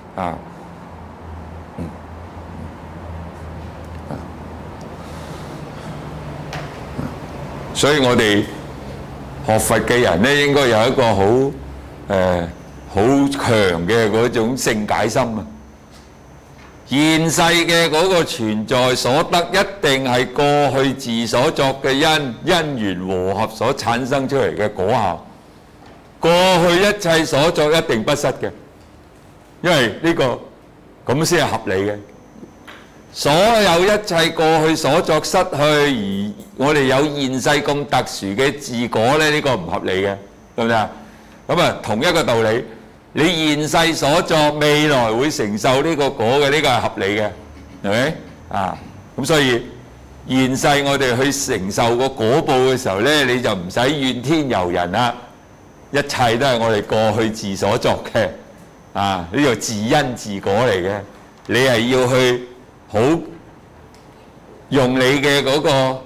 所以我哋學佛嘅人咧，應該有一個好強嘅嗰種勝解心啊！現世嘅嗰個存在所得，一定係過去自所作嘅因緣和合所產生出嚟嘅果效。過去一切所作一定不失嘅，因為呢個咁先係合理嘅。所有一切過去所作失去，而我哋有現世咁特殊嘅自果咧，呢個唔合理嘅，對唔對啊？咁啊，同一個道理。你現世所作，未來會承受呢個果嘅，呢個係合理嘅，係咪啊？咁所以現世我哋去承受個果報嘅時候咧，你就唔使怨天尤人啦，一切都係我哋過去自所作嘅，呢個自因自果嚟嘅。你係要去好用你嘅嗰個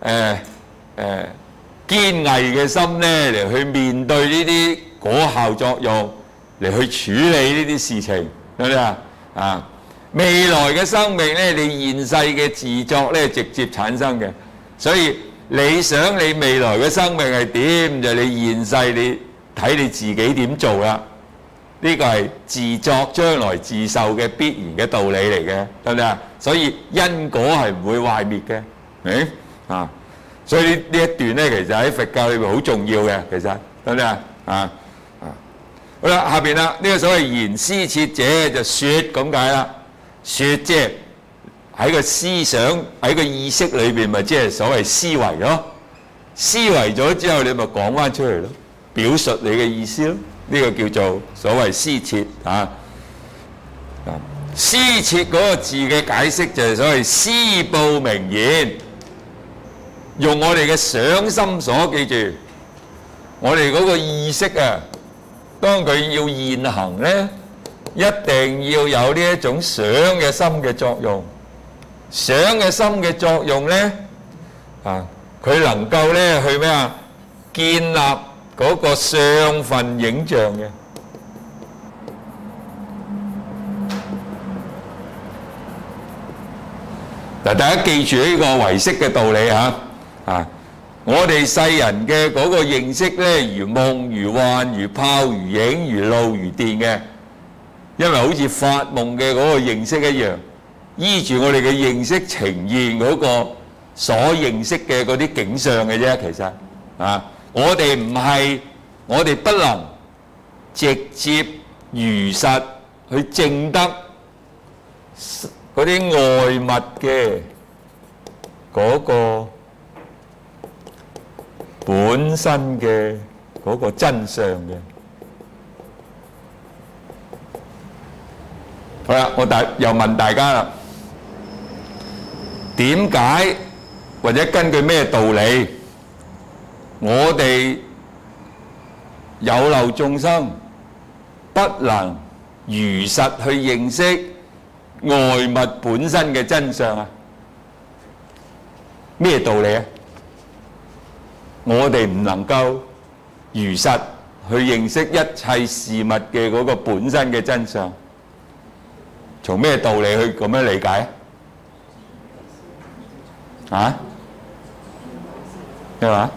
堅毅嘅心咧嚟去面對呢啲果效作用。嚟去處理呢啲事情，得唔得啊？未來嘅生命咧，你現世嘅自作咧直接產生嘅，所以你想你未來嘅生命係點，就你現世你睇你自己點做啦。呢個係自作將來自受嘅必然嘅道理嚟嘅，得唔得啊？所以因果係唔會壞滅嘅，明啊？所以呢一段咧，其實喺佛教裏邊好重要嘅，其實得唔得啊？好啦，下邊啦，呢個所謂言施設者就説咁解啦，説即係喺個思想喺個意識裏邊，咪即係所謂思維咯。思維咗之後，你咪講翻出嚟咯，表述你嘅意思咯。呢個叫做所謂施設啊。施設嗰個字嘅解釋就係所謂施報明言，用我哋嘅想心所，記住我哋嗰個意識啊。當佢要現行咧，一定要有呢一種想嘅心嘅作用。想嘅心嘅作用咧，佢能夠咧去咩啊？建立嗰個相分影像嘅。嗱，大家記住呢個唯識嘅道理嚇我哋世人嘅嗰個認識咧，如夢如幻如泡如影如露如電嘅，因為好似發夢嘅嗰個認識一樣，依住我哋嘅認識呈現嗰個所認識嘅嗰啲景象嘅啫。其實我哋唔係，我哋不能直接如實去證得嗰啲外物嘅嗰個本身嘅嗰個真相嘅。好啦，我又問大家啦，點解或者根據咩道理，我哋有漏眾生不能如實去認識外物本身嘅真相啊？咩道理啊？我哋唔能夠如實去認識一切事物嘅嗰個本身嘅真相，從咩道理去咁樣理解啊？咩話？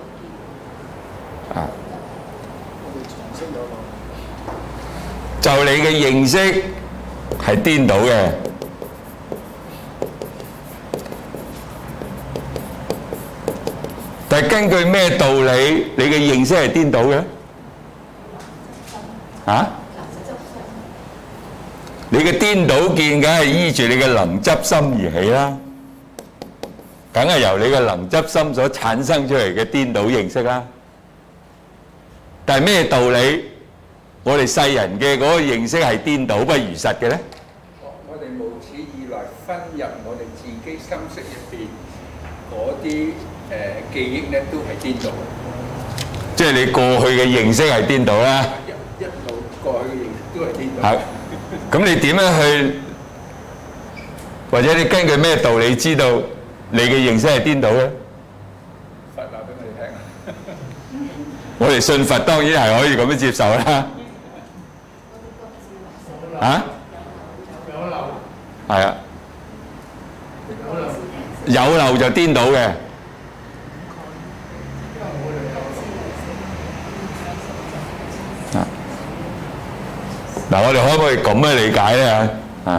就你嘅認識係顛倒嘅。 但係根據咩道理，你嘅認識係顛倒嘅？啊？你嘅顛倒見梗係依住你嘅能執心而起啦，梗係由你嘅能執心所產生出嚟嘅顛倒認識啦。但係咩道理？我哋世人嘅嗰個認識係顛倒不如實嘅咧？ 我哋無始以來分入我哋自己心識入邊嗰啲記憶咧，都係顛倒嘅。 即係你過去嘅認識係顛倒啦。 一路過去嘅認識都係顛倒。 係。咁你點樣去，或者你根據咩道理知道你嘅認識係顛倒咧？ 佛話俾我哋聽。 我哋信佛當然係可以咁樣接受啦。啊？有漏。係啊。有漏就顛倒嘅。嗱，我哋可唔可以咁樣理解咧？啊，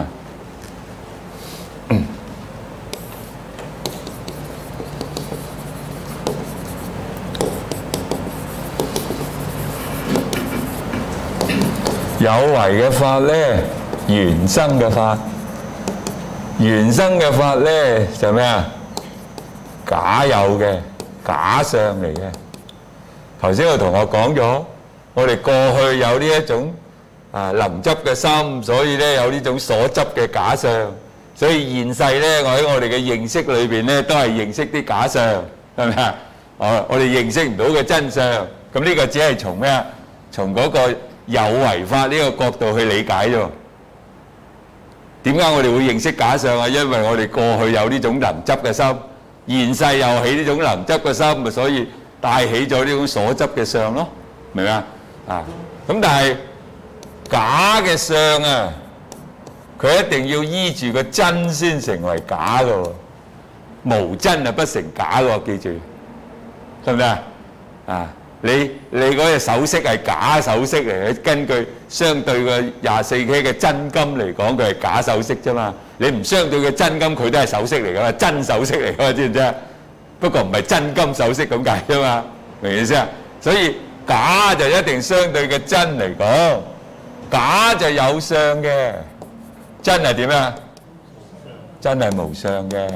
有為嘅法咧，緣生嘅法，緣生嘅法咧就咩啊？假有嘅，假相嚟嘅。頭先個同學講咗，我哋過去有呢一種能執嘅心，所以咧有呢種所執嘅假相，所以現世咧我喺我哋嘅認識裏邊咧都係認識啲假相，係咪啊？我哋認識唔到嘅真相，咁呢個只係從咩啊？從嗰個有為法呢個角度去理解啫。點解我哋會認識假相啊？因為我哋過去有呢種能執嘅心，現世又起呢種能執嘅心，咪所以帶起咗呢種所執嘅相咯，明唔明啊？咁但係假嘅相啊，佢一定要依住個真先成為假嘅喎，無真啊不成假嘅喎，記住，得唔得啊？你嗰隻首飾係假首飾嚟嘅，根據相對嘅24K嘅真金嚟講，佢係假首飾啫嘛。你唔相對嘅真金，佢都係首飾嚟㗎嘛，真首飾嚟㗎嘛，知唔知啊？不過唔係真金首飾咁解啫嘛，明唔明意思啊？所以假就一定相對嘅真嚟講。假就有相嘅，真係點啊？真係無相嘅。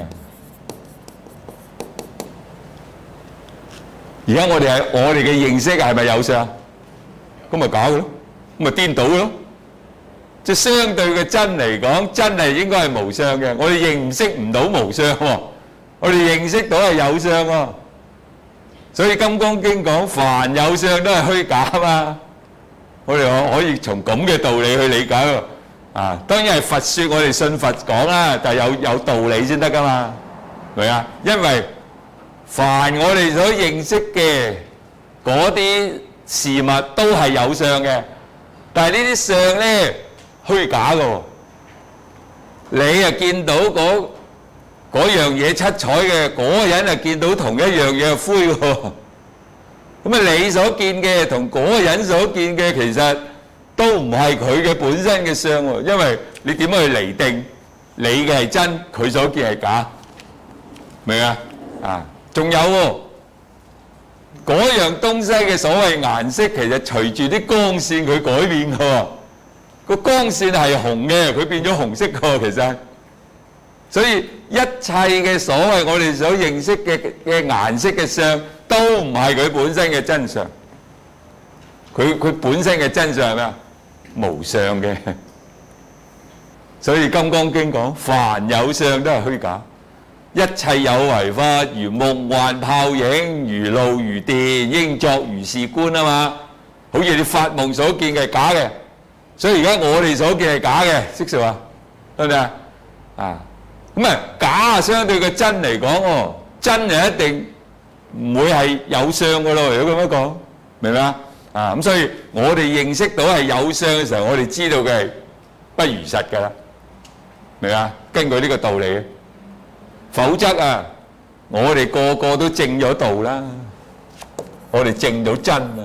而家我哋嘅認識係咪有相？咁咪假嘅咯，咁咪顛倒嘅咯。即係相對嘅真嚟講，真係應該係無相嘅。我哋認識唔到無相喎，我哋認識到係有相喎。所以《金剛經》講凡有相都係虛假啊嘛。我哋可以從咁嘅道理去理解喎。當然係佛説，我哋信佛講啦，但係有道理先得噶嘛，明啊？因為凡我哋所認識嘅嗰啲事物都係有相嘅，但係呢啲相咧虛假嘅喎。你啊見到嗰樣嘢七彩嘅，嗰個人啊見到同一樣嘢係灰喎。咁啊，你所見嘅同嗰個人所見嘅其實都唔係佢嘅本身嘅相喎，因為你點樣去釐定你嘅係真，佢所見係假，明啊？仲有喎，嗰樣東西嘅所謂顏色，其實隨住啲光線佢改變嘅喎。個光線係紅嘅，佢變咗紅色嘅喎，其實。所以一切嘅所謂我哋所認識嘅顏色嘅相，都唔係佢本身嘅真相。佢本身嘅真相係咩啊？無相嘅。所以《金剛經》講凡有相都係虛假。一切有為法，如夢幻泡影，如露如電，應作如是觀啊嘛。好似你發夢所見嘅係假嘅，所以而家我哋所見係假嘅，識數啊？得唔得啊？咁啊，假啊相對嘅真嚟講喎，真就一定唔會係有相嘅咯。如果咁樣講，明唔明啊？咁所以我哋認識到係有相嘅時候，我哋知道嘅係不如實㗎啦，明唔明啊？根據呢個道理。否則啊，我哋個個都證咗道啦，我哋證到真啊！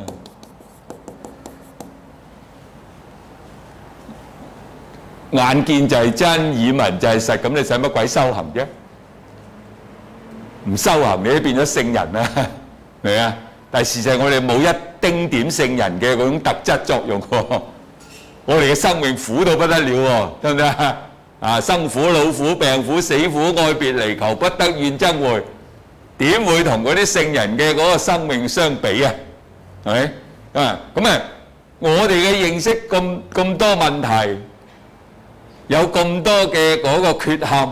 眼見就係真，耳聞就係實，咁你使乜鬼修行啫？唔修行你都變咗聖人啦， 明啊？但係事實我哋冇一丁點聖人嘅嗰種特質作用喎，我哋嘅生命苦到不得了喎，得唔得啊？啊，生苦、老苦、病苦、死苦、愛別離、求不得、怨憎會，點會同嗰啲聖人嘅嗰個生命相比啊？係咪啊？咁啊，我哋嘅認識咁多問題，有咁多嘅嗰個缺陷。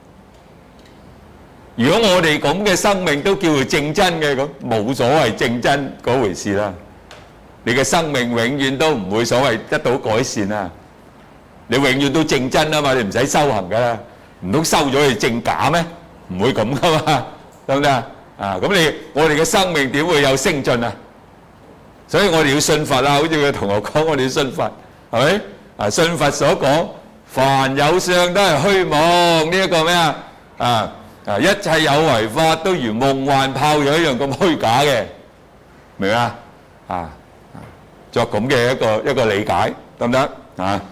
如果我哋咁嘅生命都叫做正真嘅，咁冇所謂正真嗰回事啦。你嘅生命永遠都唔會所謂得到改善啦。你永遠都正真啊嘛，你唔使修行噶啦，唔通修咗去正假咩？唔會咁噶嘛，得唔得啊？啊，咁我哋嘅生命點會有升進啊？所以我哋要信佛啊，好似個同學講，我哋要信佛，係咪？啊，信佛所講，凡有相都係虛妄，呢一個咩啊？啊！一切有為法都如夢幻泡影一樣咁虛假嘅，明啊？作咁嘅一個理解得唔得啊？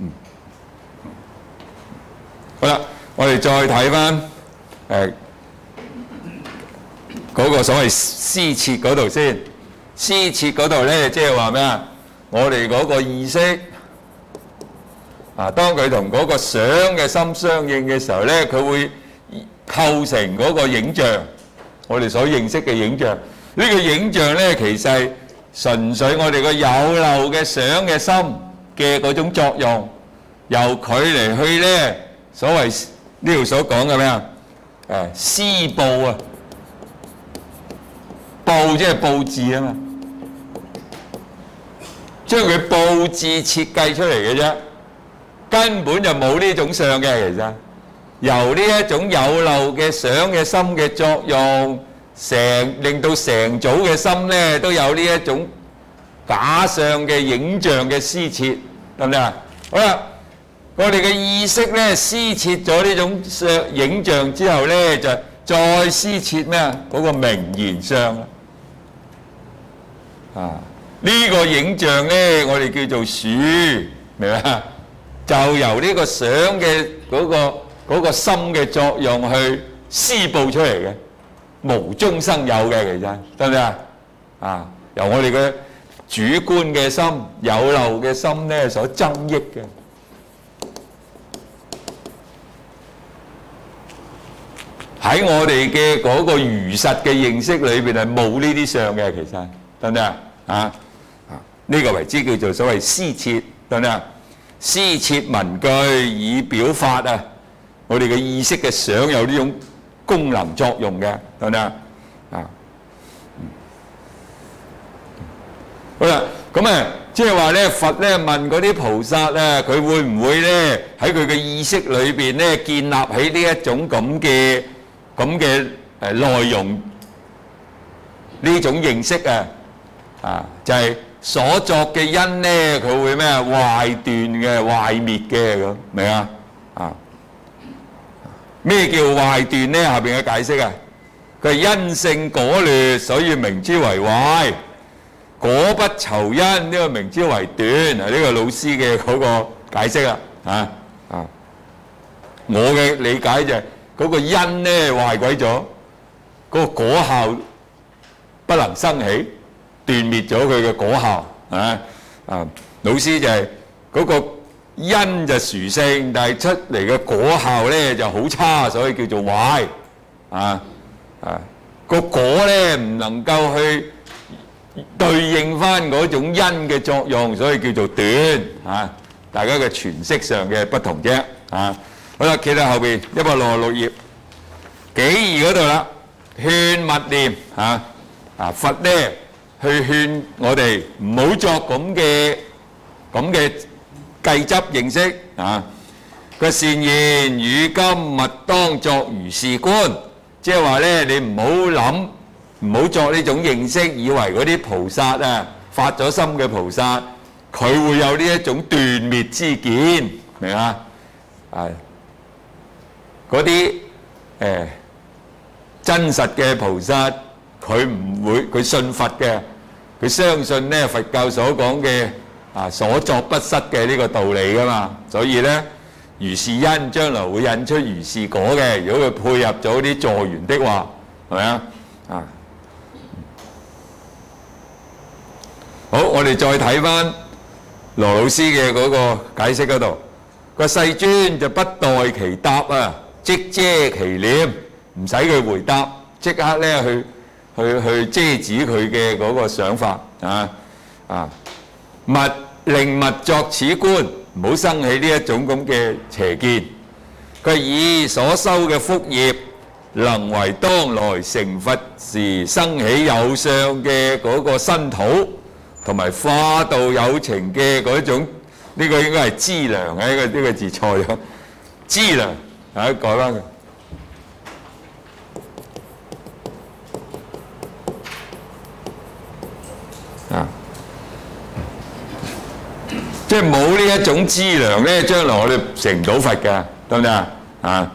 好啦，我哋再睇翻嗰個所謂施設嗰度先。施設嗰度咧，即係話咩啊？我哋嗰個意識啊，當佢同嗰個想嘅心相應嘅時候咧，佢會構成嗰個影像，我哋所認識嘅影像。呢個影像咧，其實係純粹我哋個有漏嘅想嘅心嘅嗰種作用，由佢嚟去咧，所謂呢度所講嘅咩啊？施佈啊，佈即係佈置啊嘛，將佢佈置設計出嚟嘅啫，根本就冇呢種相嘅，其實。由呢一種有漏嘅想嘅心嘅作用，令到成組嘅心咧都有呢一種假相嘅影像嘅施設，得唔得啊？好啦，我哋嘅意識咧施設咗呢種影像之後咧，就再施設咩啊？嗰個名言相啦。呢個影像咧，我哋叫做樹，明唔明啊？就由呢個想嘅嗰個心嘅作用去施佈出嚟嘅，無中生有嘅，其實得唔得啊？由我哋嘅主觀嘅心、有漏嘅心咧所增益嘅。喺我哋嘅嗰個如實嘅認識裏邊係冇呢啲相嘅，其實得唔得啊？呢個為之叫做所謂施設，得唔得？施設文句以表法啊！我哋嘅意識嘅想有呢種功能作用嘅，得唔得啊？好啦，咁啊，即係話咧，佛咧問嗰啲菩薩啊，佢會唔會咧喺佢嘅意識裏邊咧建立起呢一種咁嘅內容呢種認識啊？就係所作嘅因咧，佢會咩啊？壞斷嘅、壞滅嘅咁，明啊？咩叫壞斷呢？下邊嘅解釋啊，佢係因性果劣，所以名之為壞；果不酬因，呢個名之為斷。係呢個老師嘅嗰個解釋啦。我嘅理解就係嗰個因呢壞鬼咗，嗰個果效不能生起，斷滅咗佢嘅果效。老師就係嗰個因就殊勝，但係出嚟嘅果效咧就好差，所以叫做壞。個果咧唔能夠去對應翻嗰種因嘅作用，所以叫做斷。大家嘅詮釋上嘅不同啫。好啦，企喺後邊166頁幾義嗰度啦，勸勿念佛咧去勸我哋唔好作咁嘅計執認識個善言，汝今勿當作如是觀，即係話咧，你唔好諗，唔好作呢種認識，以為嗰啲菩薩啊，發咗心嘅菩薩，佢會有呢一種斷滅之見，明啊？嗰啲真實嘅菩薩，佢唔會，佢信佛嘅，佢相信咧佛教所講嘅所作不失嘅呢個道理噶嘛，所以咧如是因將來會引出如是果嘅。如果佢配合咗啲助緣的話，係咪啊？ 好，我哋再睇翻羅老師嘅嗰個解釋嗰度，個世尊就不待其答啊，即遮其臉，唔使佢回答，即刻咧去遮止佢嘅嗰個想法勿令勿作此觀，唔好生起呢一種咁嘅邪見。佢以所修嘅福業，能為當來成佛時生起有相嘅嗰個身土，同埋化度有情嘅嗰種，呢個應該係資糧嘅，呢個字錯咗，資糧改翻佢。即係冇呢一種資糧咧，將來我哋成唔到佛㗎，得唔得啊？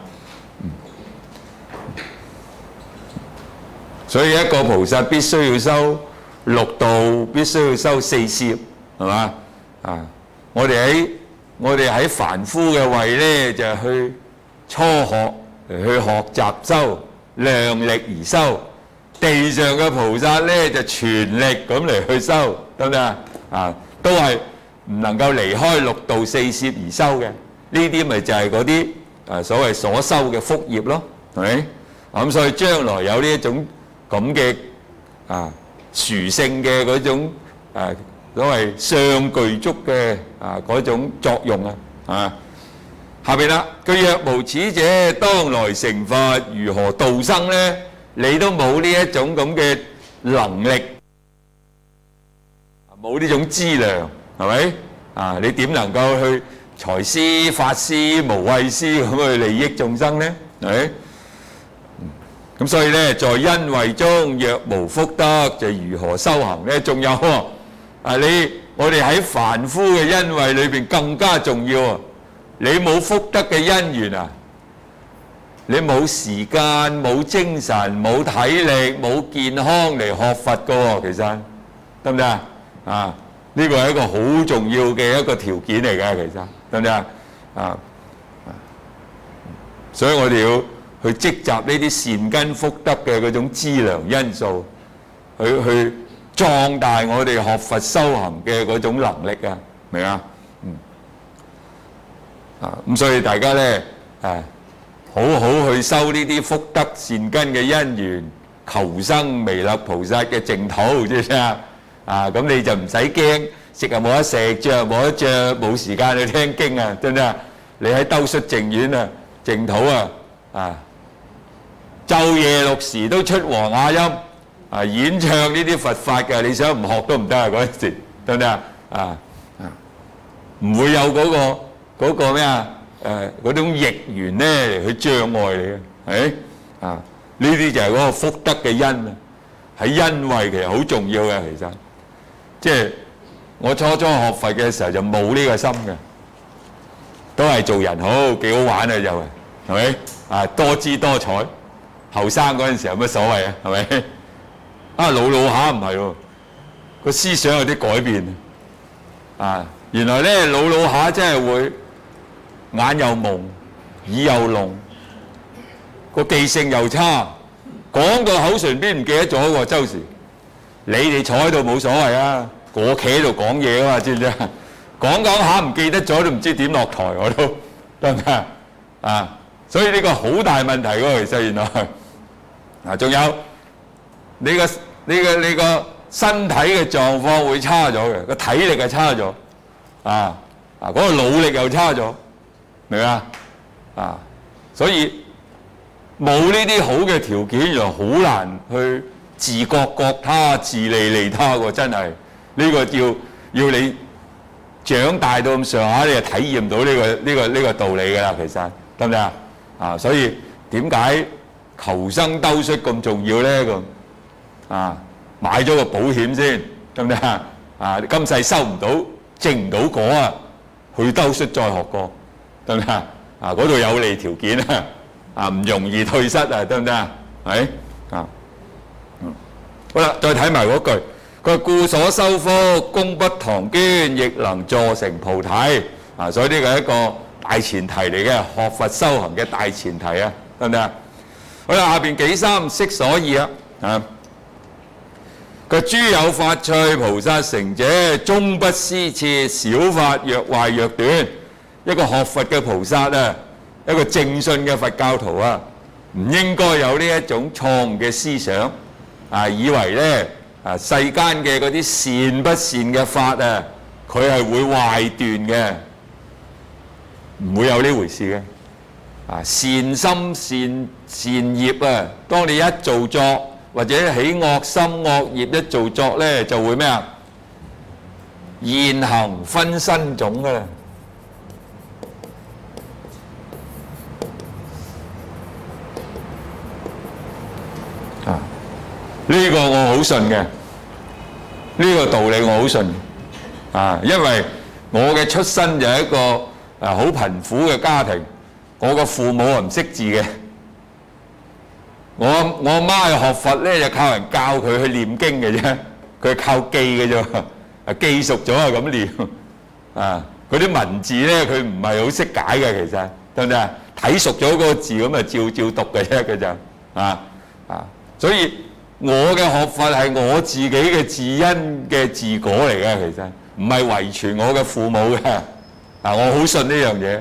所以一個菩薩必須要修六道，必須要修四攝，係嘛？我哋喺凡夫嘅位咧，就係去初學嚟去學習修，量力而修；地上嘅菩薩咧，就全力咁嚟去修，得唔得啊？都係唔能夠離開六道四攝而修嘅，呢啲咪就係嗰啲所謂所修嘅福業咯，係咪？咁所以將來有呢一種咁嘅殊勝嘅嗰種所謂相具足嘅嗰種作用下邊啦，佢若無此者，當來成佛如何度生呢？你都冇呢一種咁嘅能力，冇呢種資糧，係咪？你點能夠去財施、法施、無畏施咁去利益眾生呢？係咪？咁所以咧，在恩惠中若無福德，就如何修行咧？仲有我哋喺凡夫嘅恩惠裏邊更加重要啊！你冇福德嘅因緣啊，你冇時間、冇精神、冇體力、冇健康嚟學佛噶喎，其實得唔得啊？呢個係一個好重要嘅一個條件嚟嘅，其實得唔得啊？所以我哋要去積集呢啲善根福德嘅嗰種資糧因素，去壯大我哋學佛修行嘅嗰種能力啊，明啊？咁所以大家咧好好去修呢啲福德善根嘅因緣，求生彌勒菩薩嘅淨土，知唔知啊？咁你就唔使驚食又冇得食，着又冇得着，冇時間去聽經啊，真係你喺兜率淨院啊、淨土晝夜六時都出和雅音演唱呢啲佛法嘅，你想唔學都唔得啊！嗰陣時得唔得唔會有嗰個咩嗰種逆緣咧嚟去障礙你嘅，係呢啲就係嗰個福德嘅因啊，喺恩惠其實好重要嘅，其實即係我初學佛嘅時候就冇呢個心嘅，都係做人好幾好玩啊，就係咪多姿多彩。後生嗰陣時有乜所謂啊？係咪老下唔係喎，個思想有啲改變原來咧老下真係會眼又矇、耳又聾，個記性又差，講個口唇邊唔記得咗喎。周時你哋坐喺度冇所謂啊，我企喺度講嘢啊嘛，知唔知啊？講下唔記得咗都唔知點落台，我都得唔得所以呢個好大問題喎，其實原來仲有你個身體嘅狀況會差咗嘅，個體力係差咗嗰個腦力又差咗，明啊？所以冇呢啲好嘅條件，原來好難去自覺覺他、自利利他喎，真係呢個要你長大到咁上下，你就體驗到呢個道理㗎啦，其實得唔得所以點解求生兜率咁重要咧？買咗個保險先，得唔得今世收唔到，證唔到果去兜率再學過，得唔得嗰度有利條件唔容易退失得唔得係好啦，再睇埋嗰句，佢故所修福，功不唐捐，亦能助成菩提所以呢個係一個大前提嚟嘅，學佛修行嘅大前提得唔得好啦，下邊幾三識所意個諸有發趣菩薩成者，終不思設小法若壞若斷。一個學佛嘅菩薩啊，一個正信嘅佛教徒啊，唔應該有呢一種錯誤嘅思想啊，以為咧啊世間嘅嗰啲善不善嘅法啊，佢係會壞斷嘅，唔會有呢回事嘅。啊，善心善業啊，當你一做作或者起惡心惡業一做作咧，就會咩啊？現行分身種噶啦。啊，呢個我好信嘅，呢個道理我好信。啊，因為我嘅出身就係一個好貧苦嘅家庭。我個父母唔識字嘅，我阿媽去學佛咧就靠人教佢去念經嘅啫，佢係靠記嘅啫，記熟咗啊咁念啊，嗰啲文字咧佢唔係好識解嘅，其實得唔得啊？睇熟咗嗰個字咁啊照讀嘅啫，佢就所以我嘅學佛係我自己嘅自因嘅自果嚟嘅，其實唔係遺傳我嘅父母嘅啊，我好信呢樣嘢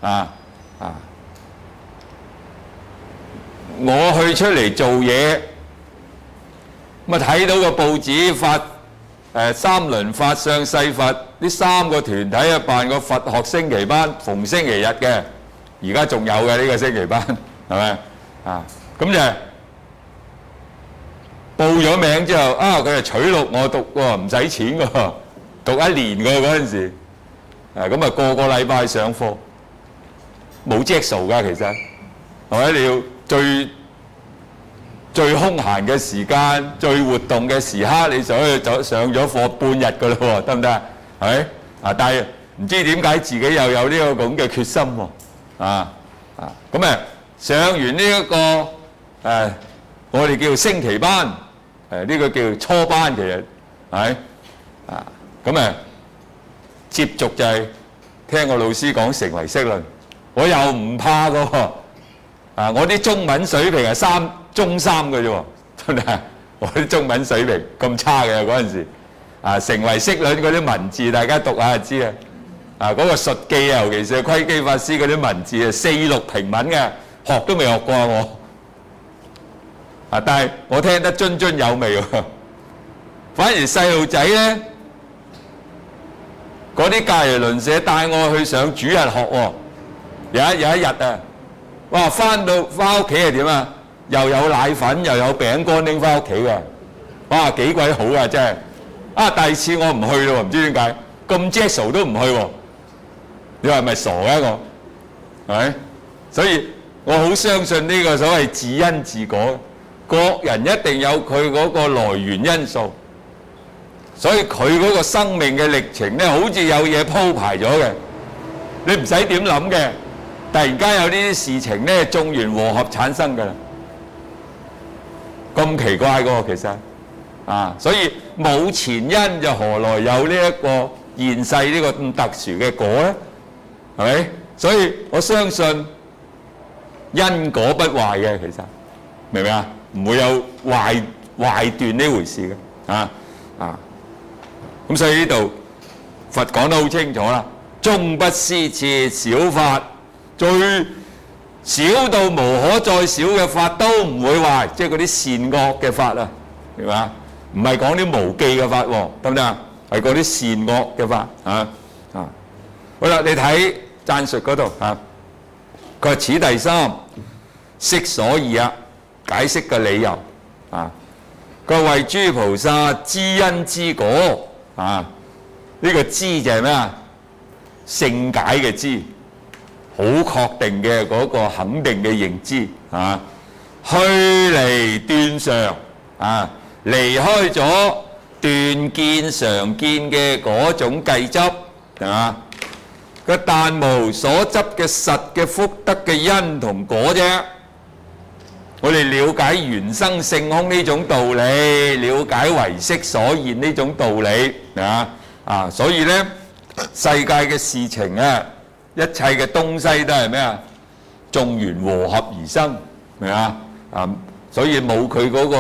我去出嚟做嘢，咁啊睇到個報紙發三輪法相世佛呢3個團體啊辦個佛學星期班，逢星期日嘅，而家仲有嘅呢個星期班，係咪咁就報咗名之後啊，佢就取錄我讀喎，唔使錢喎，讀1年嘅嗰陣時，咁啊個禮拜上課，冇隻數㗎，其實係咪？你要最空閒嘅時間、最活動嘅時刻，你上咗課半日㗎咯喎，得唔得啊？係咪？但係唔知點解自己又有呢個咁嘅決心喎，咁上完呢一個我哋叫星期班，呢個叫初班，其實係咁接續就係聽個老師講成唯識論，我又唔怕㗎喎。我啲中文水平係中三嘅啫喎，真係我啲中文水平咁差嘅嗰陣時，成唯識論嗰啲文字大家讀下就知啊，嗰個述記尤其是窺基法師嗰啲文字4、6平文嘅，學都未學過我，但係我聽得津津有味喎。反而細路仔咧，嗰啲隔離鄰舍帶我去上主日學喎，有一日啊。哇！翻屋企係點啊？又有奶粉，又有餅乾拎翻屋企嘅，哇！幾鬼好啊！真係第二次我唔去咯，唔知點解咁 Jackson 都唔去喎。你話係咪傻嘅我？係咪？所以我好相信呢個所謂自因自果，各人一定有佢嗰個來源因素，所以佢嗰個生命嘅歷程咧，好似有嘢鋪排咗嘅，你唔使點諗嘅。突然間有呢啲事情咧，眾緣和合產生㗎啦，咁奇怪㗎喎，其實所以冇前因就何來有呢一個現世呢個咁特殊嘅果咧？係咪？所以我相信因果不壞嘅，其實明唔明啊？唔會有壞斷呢回事嘅咁所以呢度佛講得好清楚啦，終不思設小法。最少到無可再少嘅法都唔會壞，即係嗰啲善惡嘅法啊，明嘛？唔係講啲無記嘅法喎，得唔得啊？係嗰啲善惡嘅法好啦，你睇讚述嗰度佢話此第三釋所義啊，解釋嘅理由佢話為諸菩薩知因知果呢個知就係咩啊？勝解嘅知。好確定嘅嗰個肯定嘅認知去離斷常離開咗斷見常見嘅嗰種計執佢但無所執嘅實嘅福德嘅因同果啫。我哋了解緣生性空呢種道理，了解唯識所現呢種道理所以呢世界嘅事情一切嘅東西都係咩啊？眾緣和合而生，明啊？所以冇佢嗰個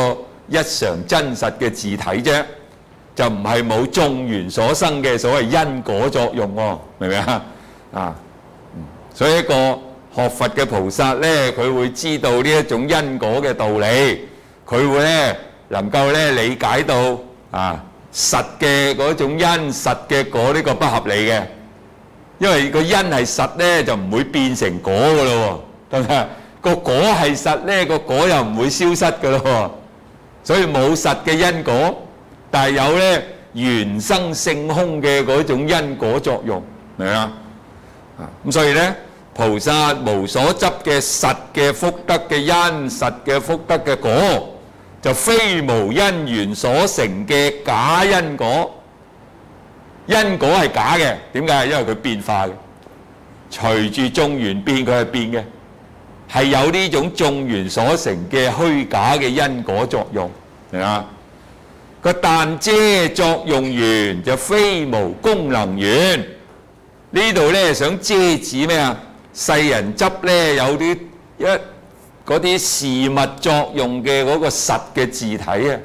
一常真實嘅字體啫，就唔係冇眾緣所生嘅所謂因果作用喎，明唔明啊？啊，所以一個學佛嘅菩薩咧，佢會知道呢一種因果嘅道理，佢會咧能夠咧理解到啊實嘅嗰種因，實嘅果呢個不合理嘅，因為個因係實咧就唔會變成果噶咯喎，得唔得？個果係實咧，個果又唔會消失噶咯喎，所以冇實嘅因果，但係有咧緣生性空嘅嗰種因果作用，明唔明啊？咁所以咧，菩薩無所執嘅實嘅福德嘅因，實嘅福德嘅果，就非無因緣所成嘅假因果。因果係假嘅，點解？因為佢變化嘅，隨住眾緣變，佢係變嘅，係有呢種眾緣所成嘅虛假嘅因果作用，明嘛？個但遮作用緣就非無功能緣。呢度咧想遮止咩啊？世人執咧有啲嗰啲事物作用嘅嗰個實嘅字體啊。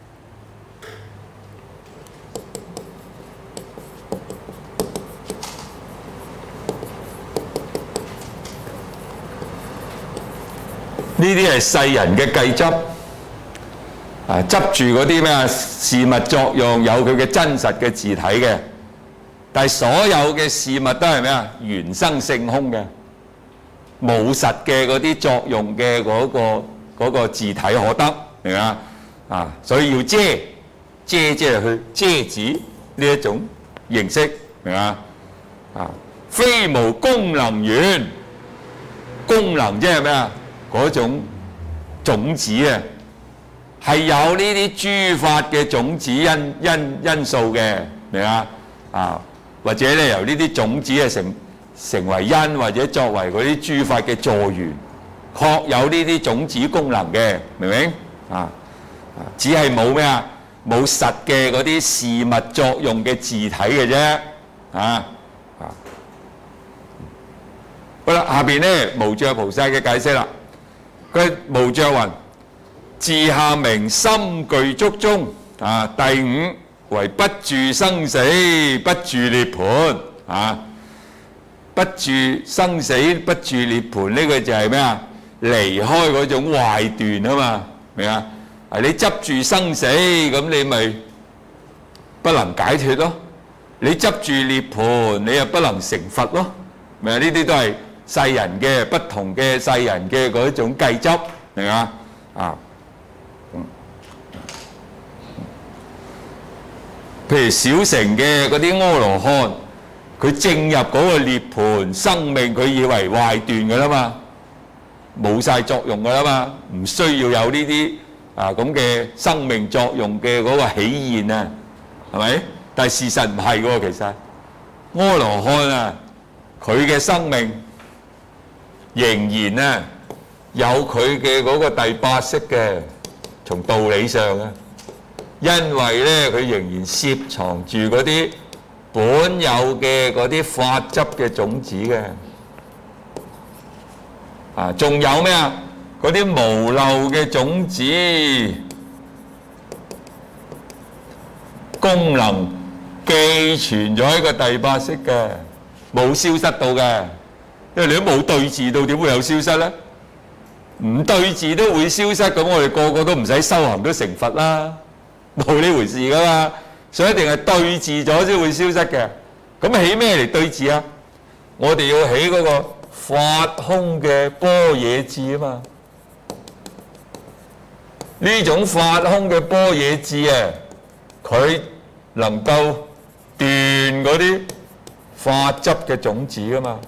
呢啲係世人嘅計執，執住嗰啲咩啊事物作用有佢嘅真實嘅字體嘅，但係所有嘅事物都係咩啊緣生性空嘅，冇實嘅嗰啲作用嘅嗰個字體可得，明唔明啊？所以要遮即係去遮止呢一種形式，明唔明啊？非無功能緣，功能即係咩啊？嗰種種子啊，係有呢啲諸法嘅種子因素嘅，明啊？或者咧由呢啲種子啊成為因，或者作為嗰啲諸法嘅助緣，確有呢啲種子功能嘅，明唔明？只係冇咩啊？冇實嘅嗰啲事物作用嘅字體嘅啫，好啦，下邊咧無著菩薩嘅解釋啦。佢無著云：自下明心具足中，第五為不住生死，不住涅槃。不住生死，不住涅槃呢個就係咩啊？離開嗰種壞斷啊嘛，明啊？你執住生死，咁你咪不能解脫咯；你執住涅槃，你又不能成佛咯。明啊？呢啲都係世人嘅不同嘅世人嘅嗰種計執，明啊？譬如小乘嘅嗰啲阿羅漢，佢正入嗰個涅槃生命，佢以為壞斷㗎啦嘛，冇晒作用㗎啦嘛，唔需要有呢啲咁嘅生命作用嘅嗰個起現啊，係咪？但係事實唔係喎，其實阿羅漢啊，佢嘅生命仍然啊有佢嘅嗰個第八識嘅，從道理上啊，因為咧佢仍然攝藏住嗰啲本有嘅嗰啲法執嘅種子嘅，仲有咩啊？嗰啲無漏嘅種子功能寄存咗喺個第八識嘅，冇消失到嘅，因為你都冇對治到，點會有消失咧？唔對治都會消失，咁我哋個個都唔使修行都成佛啦，冇呢回事噶嘛。所以一定係對治咗先會消失嘅。咁起咩嚟對治啊？我哋要起嗰個法空嘅般若智啊嘛。呢種法空嘅般若智啊，佢能夠斷嗰啲法執嘅種子噶嘛。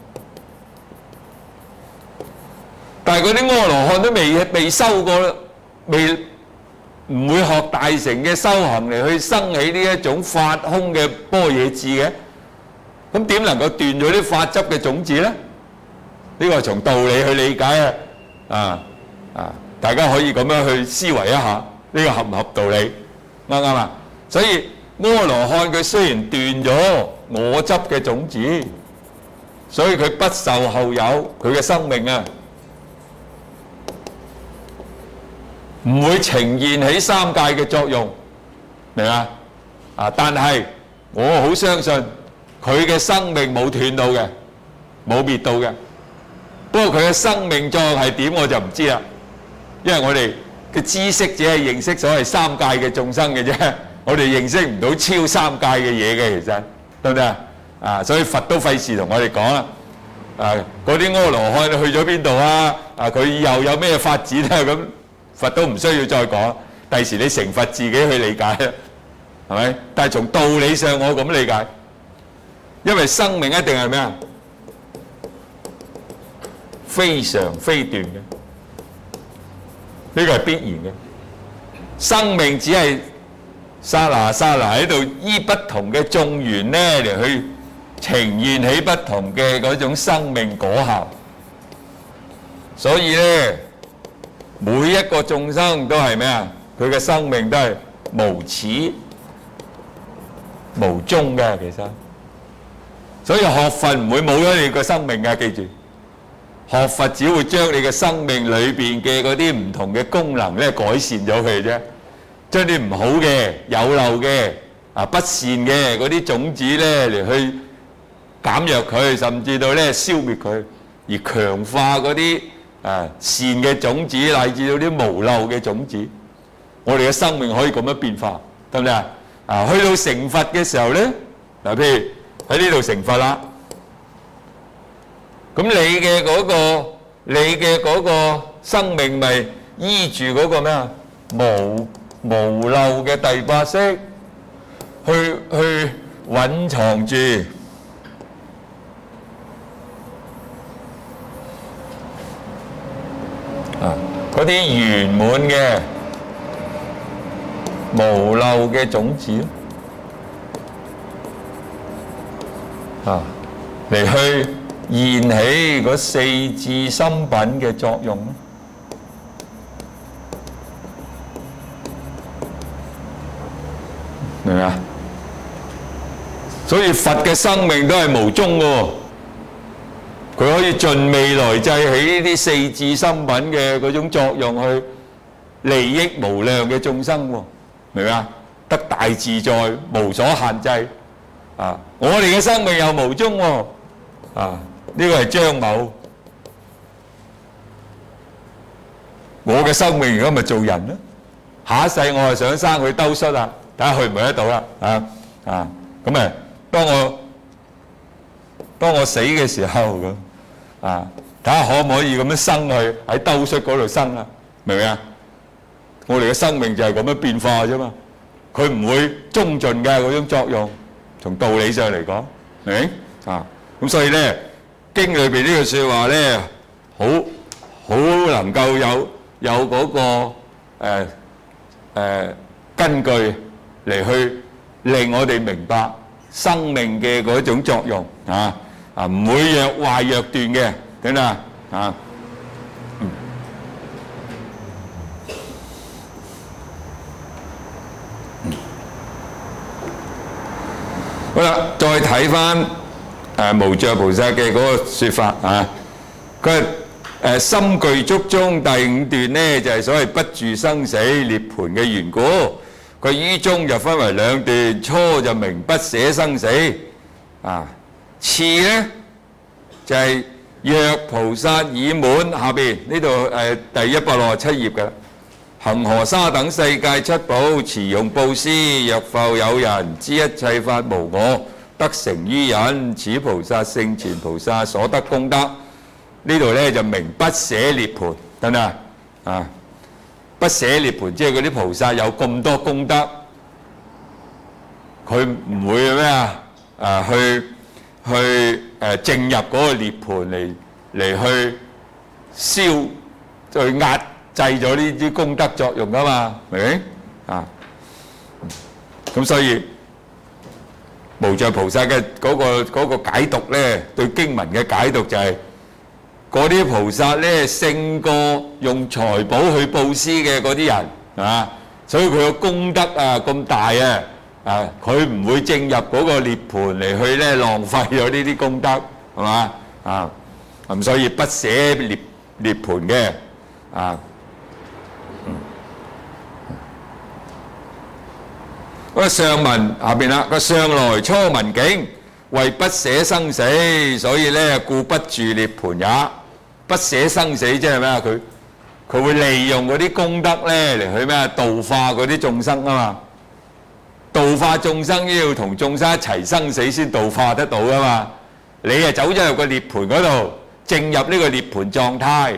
但係嗰啲阿羅漢都未修過，唔會學大乘嘅修行嚟去生起呢一種法空嘅般若智嘅，咁點能夠斷咗啲法執嘅種子咧？呢個係從道理去理解大家可以咁樣去思維一下，呢個合唔合道理？啱唔啱啊？所以阿羅漢佢雖然斷咗我執嘅種子，所以佢不受後有，佢嘅生命啊唔會呈現起三界嘅作用，明嘛？但係我好相信佢嘅生命冇斷到嘅，冇滅到嘅。不過佢嘅生命作用係點我就唔知啦，因為我哋嘅知識只係認識所謂三界嘅眾生嘅啫，我哋認識唔到超三界嘅嘢嘅，其實得唔得啊？所以佛都費事同我哋講啦。嗰啲阿羅漢去咗邊度啊？佢以後有咩發展啊？咁佛都唔需要再講，第時你成佛自己去理解啦，係咪？但係從道理上我咁理解，因為生命一定係咩啊？非常非斷嘅，呢個係必然嘅。生命只係剎那剎那喺度依不同嘅眾緣咧嚟去呈現起不同嘅嗰種生命果效，所以咧每一個眾生都係咩啊？佢嘅生命都係無始無終嘅，其實。所以學佛唔會冇咗你個生命嘅，記住。學佛只會將你嘅生命裏邊嘅嗰啲唔同嘅功能咧改善咗佢啫，將啲唔好嘅、有漏嘅、不善嘅嗰啲種子咧嚟去減弱佢，甚至到咧消滅佢，而強化嗰啲善嘅種子，乃至到啲無漏嘅種子。我哋嘅生命可以咁樣變化，得唔得啊？去到成佛嘅時候咧，嗱，譬如喺呢度成佛啦。咁你嘅嗰個生命咪依住嗰個咩啊？無漏嘅第八識去蘊藏住嗰啲圓滿嘅無漏嘅種子嚟去現起嗰四智心品嘅作用，明唔明啊？所以佛嘅生命都係無終嘅，佢可以盡未來際起呢啲四智心品嘅嗰種作用，去利益無量嘅眾生，明唔明啊？得大自在，無所限制。我哋嘅生命又無終喎，呢個係張某，我嘅生命而家咪做人啦。下一世我係想生佢兜率啊，睇下去唔去得到啦。咁啊，當我死嘅時候咁睇下可唔可以咁樣生去喺兜率嗰度生啊？明唔明啊？我哋嘅生命就係咁樣變化啫嘛，佢唔會終盡嘅嗰種作用，從道理上嚟講，明咁所以咧。經裏邊呢句説話咧，好能夠有嗰個根據嚟去令我哋明白生命嘅嗰種作用唔會若壞若斷嘅，等等好啦，再睇返。無著菩薩嘅嗰個説法佢係心具足中第五段呢，就係所謂不住生死涅槃嘅緣故。佢於中就分為兩段，初就明不捨生死次呢就係若菩薩已滿，下邊呢度第167頁嘅恒河沙等世界七寶持用布施，若復有人知一切法無我，得成於人，此菩薩聖前菩薩所得功德。呢度咧就明不捨涅槃，得唔得不捨涅槃，即係嗰啲菩薩有咁多功德，佢唔會咩去證入嗰個涅槃嚟去去壓制咗呢啲功德作用噶嘛，明唔明咁所以無著菩薩嘅嗰個解讀咧，對經文嘅解讀就係嗰啲菩薩咧勝過用財寶去布施嘅嗰啲人所以佢個功德咁大佢唔會證入嗰個涅槃嚟去咧浪費咗呢啲功德，係嘛咁所以不捨涅槃嘅個上文下邊啦，個上來初聞境，為不捨生死，所以咧故不住涅槃也。不捨生死即係咩啊？佢會利用嗰啲功德咧嚟去咩度化嗰啲眾生啊嘛。度化眾生要同眾生一齊生死先度化得到啊嘛。你啊走咗入個涅槃嗰度，進入呢個涅槃狀態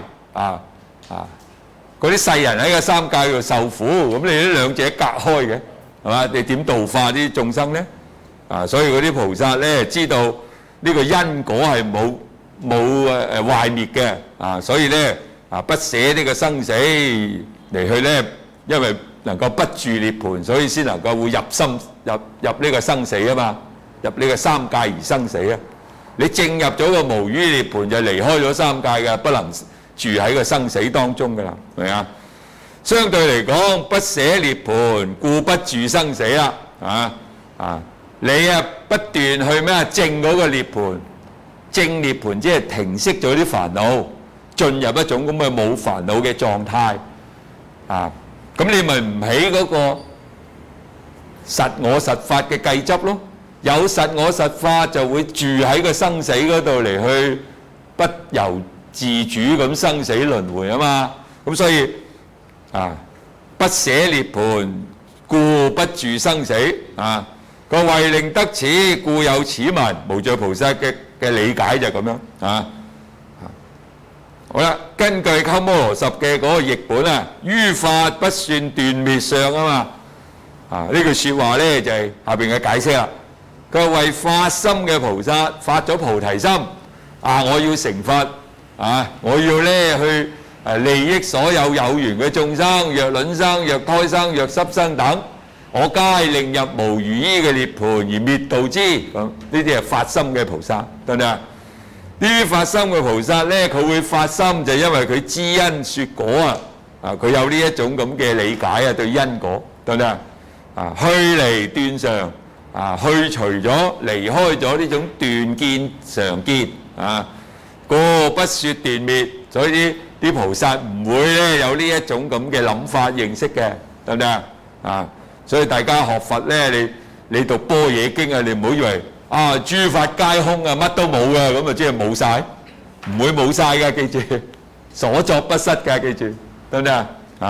嗰啲世人喺個三界度受苦，咁你啲兩者隔開嘅係嘛？你點度化啲眾生咧？所以嗰啲菩薩咧知道呢個因果係冇壞滅嘅所以咧不捨呢個生死嚟去咧，因為能夠不住涅槃，所以先能夠會入呢個生死啊嘛，入呢個三界而生死啊！你進入咗個無餘涅槃就離開咗三界嘅，不能住喺個生死當中㗎啦，係咪啊？相對嚟講，不捨涅槃，故不住生死啦，你不斷去咩證嗰個涅槃，證涅槃即係停息咗啲煩惱，進入一種咁嘅冇煩惱嘅狀態咁你咪唔起嗰個實我實法嘅計執咯。有實我實法就會住喺個生死嗰度嚟去不由自主咁生死輪迴啊嘛。咁所以不捨涅槃，故不住生死個為令得此，故有此文。無著菩薩嘅理解就係咁樣好啦，根據鳩摩羅什嘅嗰個譯本於法不算斷滅相啊嘛。呢句説話咧就係下邊嘅解釋啦。佢話為發心嘅菩薩發咗菩提心我要成佛我要咧去利益所有有緣嘅眾生，若卵生、若胎生、若濕生等，我皆令入無餘依嘅涅槃而滅度之。咁呢啲係發心嘅菩薩，得唔得啊？呢啲發心嘅菩薩咧，佢會發心就因為佢知因説果佢有呢一種咁嘅理解對因果，得唔得啊？去離斷常去除咗離開咗呢種斷見常見故不説斷滅，所以啲菩薩唔會咧有呢一種咁嘅諗法認識嘅，得唔得所以大家學佛咧，你讀般若經你唔好以為諸法皆空乜都冇嘅，咁即係冇晒，唔會冇晒㗎，記住所作不失㗎，記住，得唔得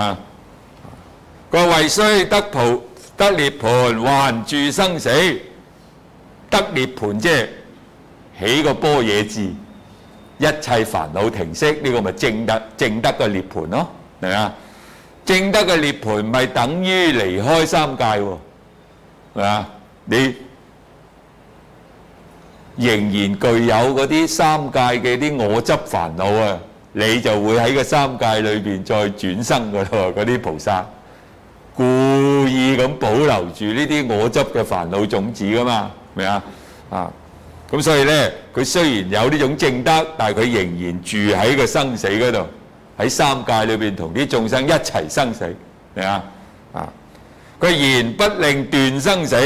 個為須得涅槃，還住生死。得涅槃即係起個般若字，一切煩惱停息，呢個咪證得嘅涅槃咯，係咪啊？證得嘅涅槃唔係等於離開三界喎，係咪啊？你仍然具有嗰啲三界嘅啲我執煩惱你就會喺個三界裏邊再轉生㗎咯，嗰啲菩薩。故意咁保留住呢啲我執嘅煩惱種子噶嘛，明啊？咁所以咧，佢雖然有呢種證德，但係佢仍然住喺個生死嗰度，喺三界裏邊同啲眾生一齊生死，明啊？佢言不令斷生死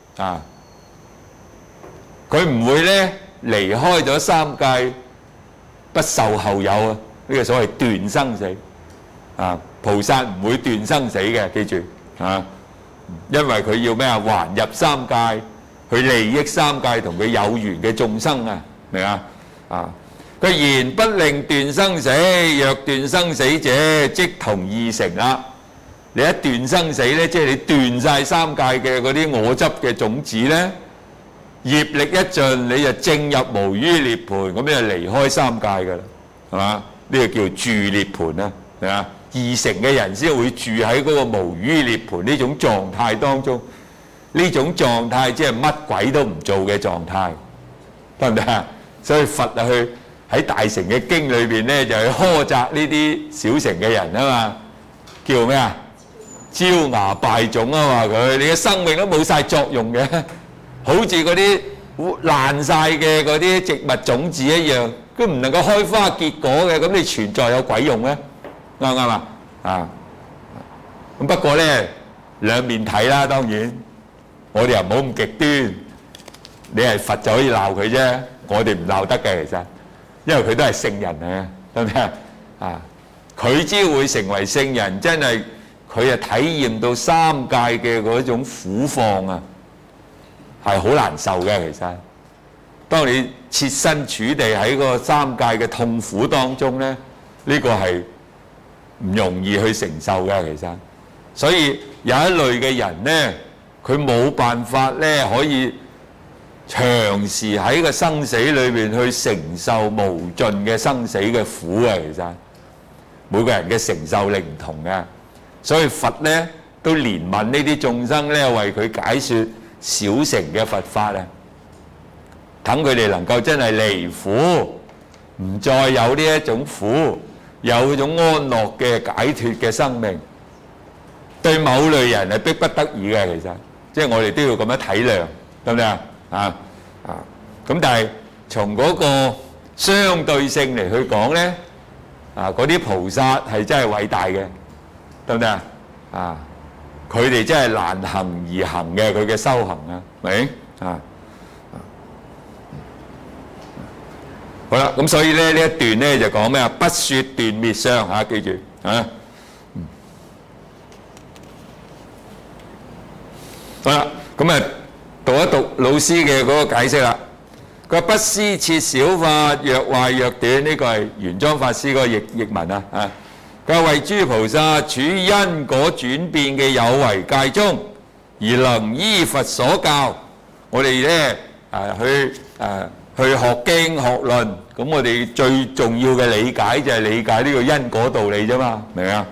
佢唔會咧離開咗三界不受後有呢個所謂斷生死菩薩唔會斷生死嘅，記住因為佢要咩還入三界去利益三界同佢有緣嘅眾生明啊？佢言不令斷生死，若斷生死者，即同二成啦。你一斷生死咧，即係你斷晒三界嘅嗰啲我執嘅種子咧，業力一盡，你就證入無餘涅槃，咁就離開三界噶啦，係嘛？呢個叫住涅槃係嘛？二成嘅人先會住喺嗰個無餘涅槃呢種狀態當中，呢種狀態即係乜鬼都唔做嘅狀態，得唔得啊？所以佛去喺大乘嘅經裏邊咧，就去苛責呢啲小乘嘅人嘛，叫咩招牙敗種嘛，佢你嘅生命都冇晒作用嘅，好似嗰啲爛晒嘅嗰啲植物種子一樣，佢唔能夠開花結果嘅，咁你存在有鬼用咩？啱唔啱咁不過咧兩面睇啦，當然我哋又唔好咁極端，你係佛就可以鬧佢啫，我哋唔鬧得嘅其實，因為佢都係聖人嚟嘅，得唔得佢只會成為聖人，真係佢體驗到三界嘅嗰種苦況啊，係好難受嘅。其實，當你設身處地喺個三界嘅痛苦當中咧，呢個係唔容易去承受嘅。其實，所以有一類嘅人咧，佢冇辦法咧可以長時喺個生死裏邊去承受無盡嘅生死嘅苦啊！其實每個人嘅承受力唔同嘅，所以佛咧都憐憫呢啲眾生咧，為佢解説小乘嘅佛法啊，等佢哋能夠真係離苦，唔再有呢一種苦，有嗰種安樂嘅解脫嘅生命。對某類人係迫不得已嘅，其實即係我哋都要咁樣體諒，得唔得啊？咁但係從嗰個相對性嚟去講咧，嗰啲菩薩係真係偉大嘅，得唔得啊？佢哋真係難行而行嘅，佢嘅修行啊，明好啦，咁所以咧呢一段咧就講咩啊？不說斷滅相嚇，記住啊。好啦，咁啊讀一讀老師嘅嗰個解釋啦。佢話不施設小法，若壞若短，呢個係玄奘法師嗰個譯文啊。佢話為諸菩薩處於因果轉變嘅有為界中，而能依佛所教，我哋咧去學經學論，咁我哋最重要嘅理解就係理解呢個因果道理啫嘛，明唔明啊？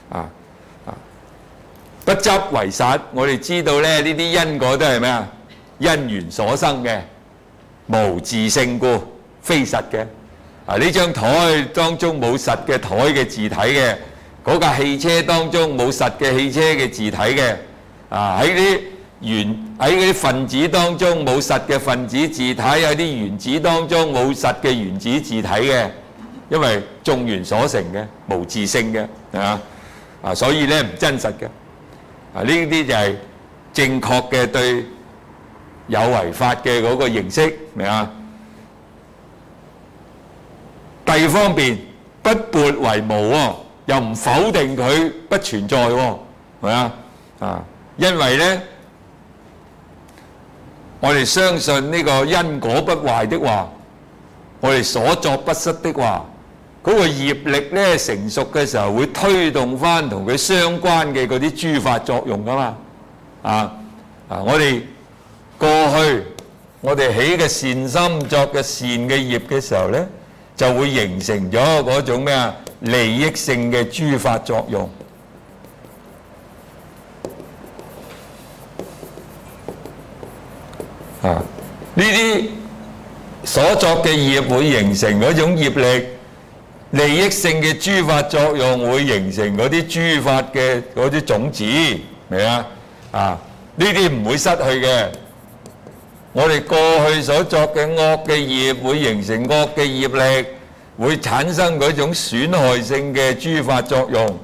不執為實，我哋知道咧呢啲因果都係咩啊？因緣所生嘅，無自性故，非實嘅。呢張台當中冇實嘅台嘅字體嘅，嗰架汽車當中冇實嘅汽車嘅字體嘅。喺嗰啲分子當中冇實嘅分子字體，喺啲原子當中冇實嘅原子字體嘅，因為眾緣所成嘅，無自性嘅，所以咧唔真實嘅。呢啲就係正確嘅對有為法嘅嗰個認識，明啊？第二方面，不撥為無喎，又唔否定佢不存在喎，係啊？因為咧，我哋相信呢個因果不壞的話，我哋所作不失的話，嗰個業力咧成熟嘅時候，會推動翻同佢相關嘅嗰啲諸法作用噶嘛。我哋過去我哋起嘅善心作嘅善嘅業嘅時候咧，就會形成咗嗰種咩啊利益性嘅諸法作用。呢啲所作嘅業會形成嗰種業力。利益性嘅諸法作用會形成嗰啲諸法嘅嗰啲種子，明啊？呢啲唔會失去嘅。我哋過去所作嘅惡嘅業會形成惡嘅業力，會產生嗰種損害性嘅諸法作用。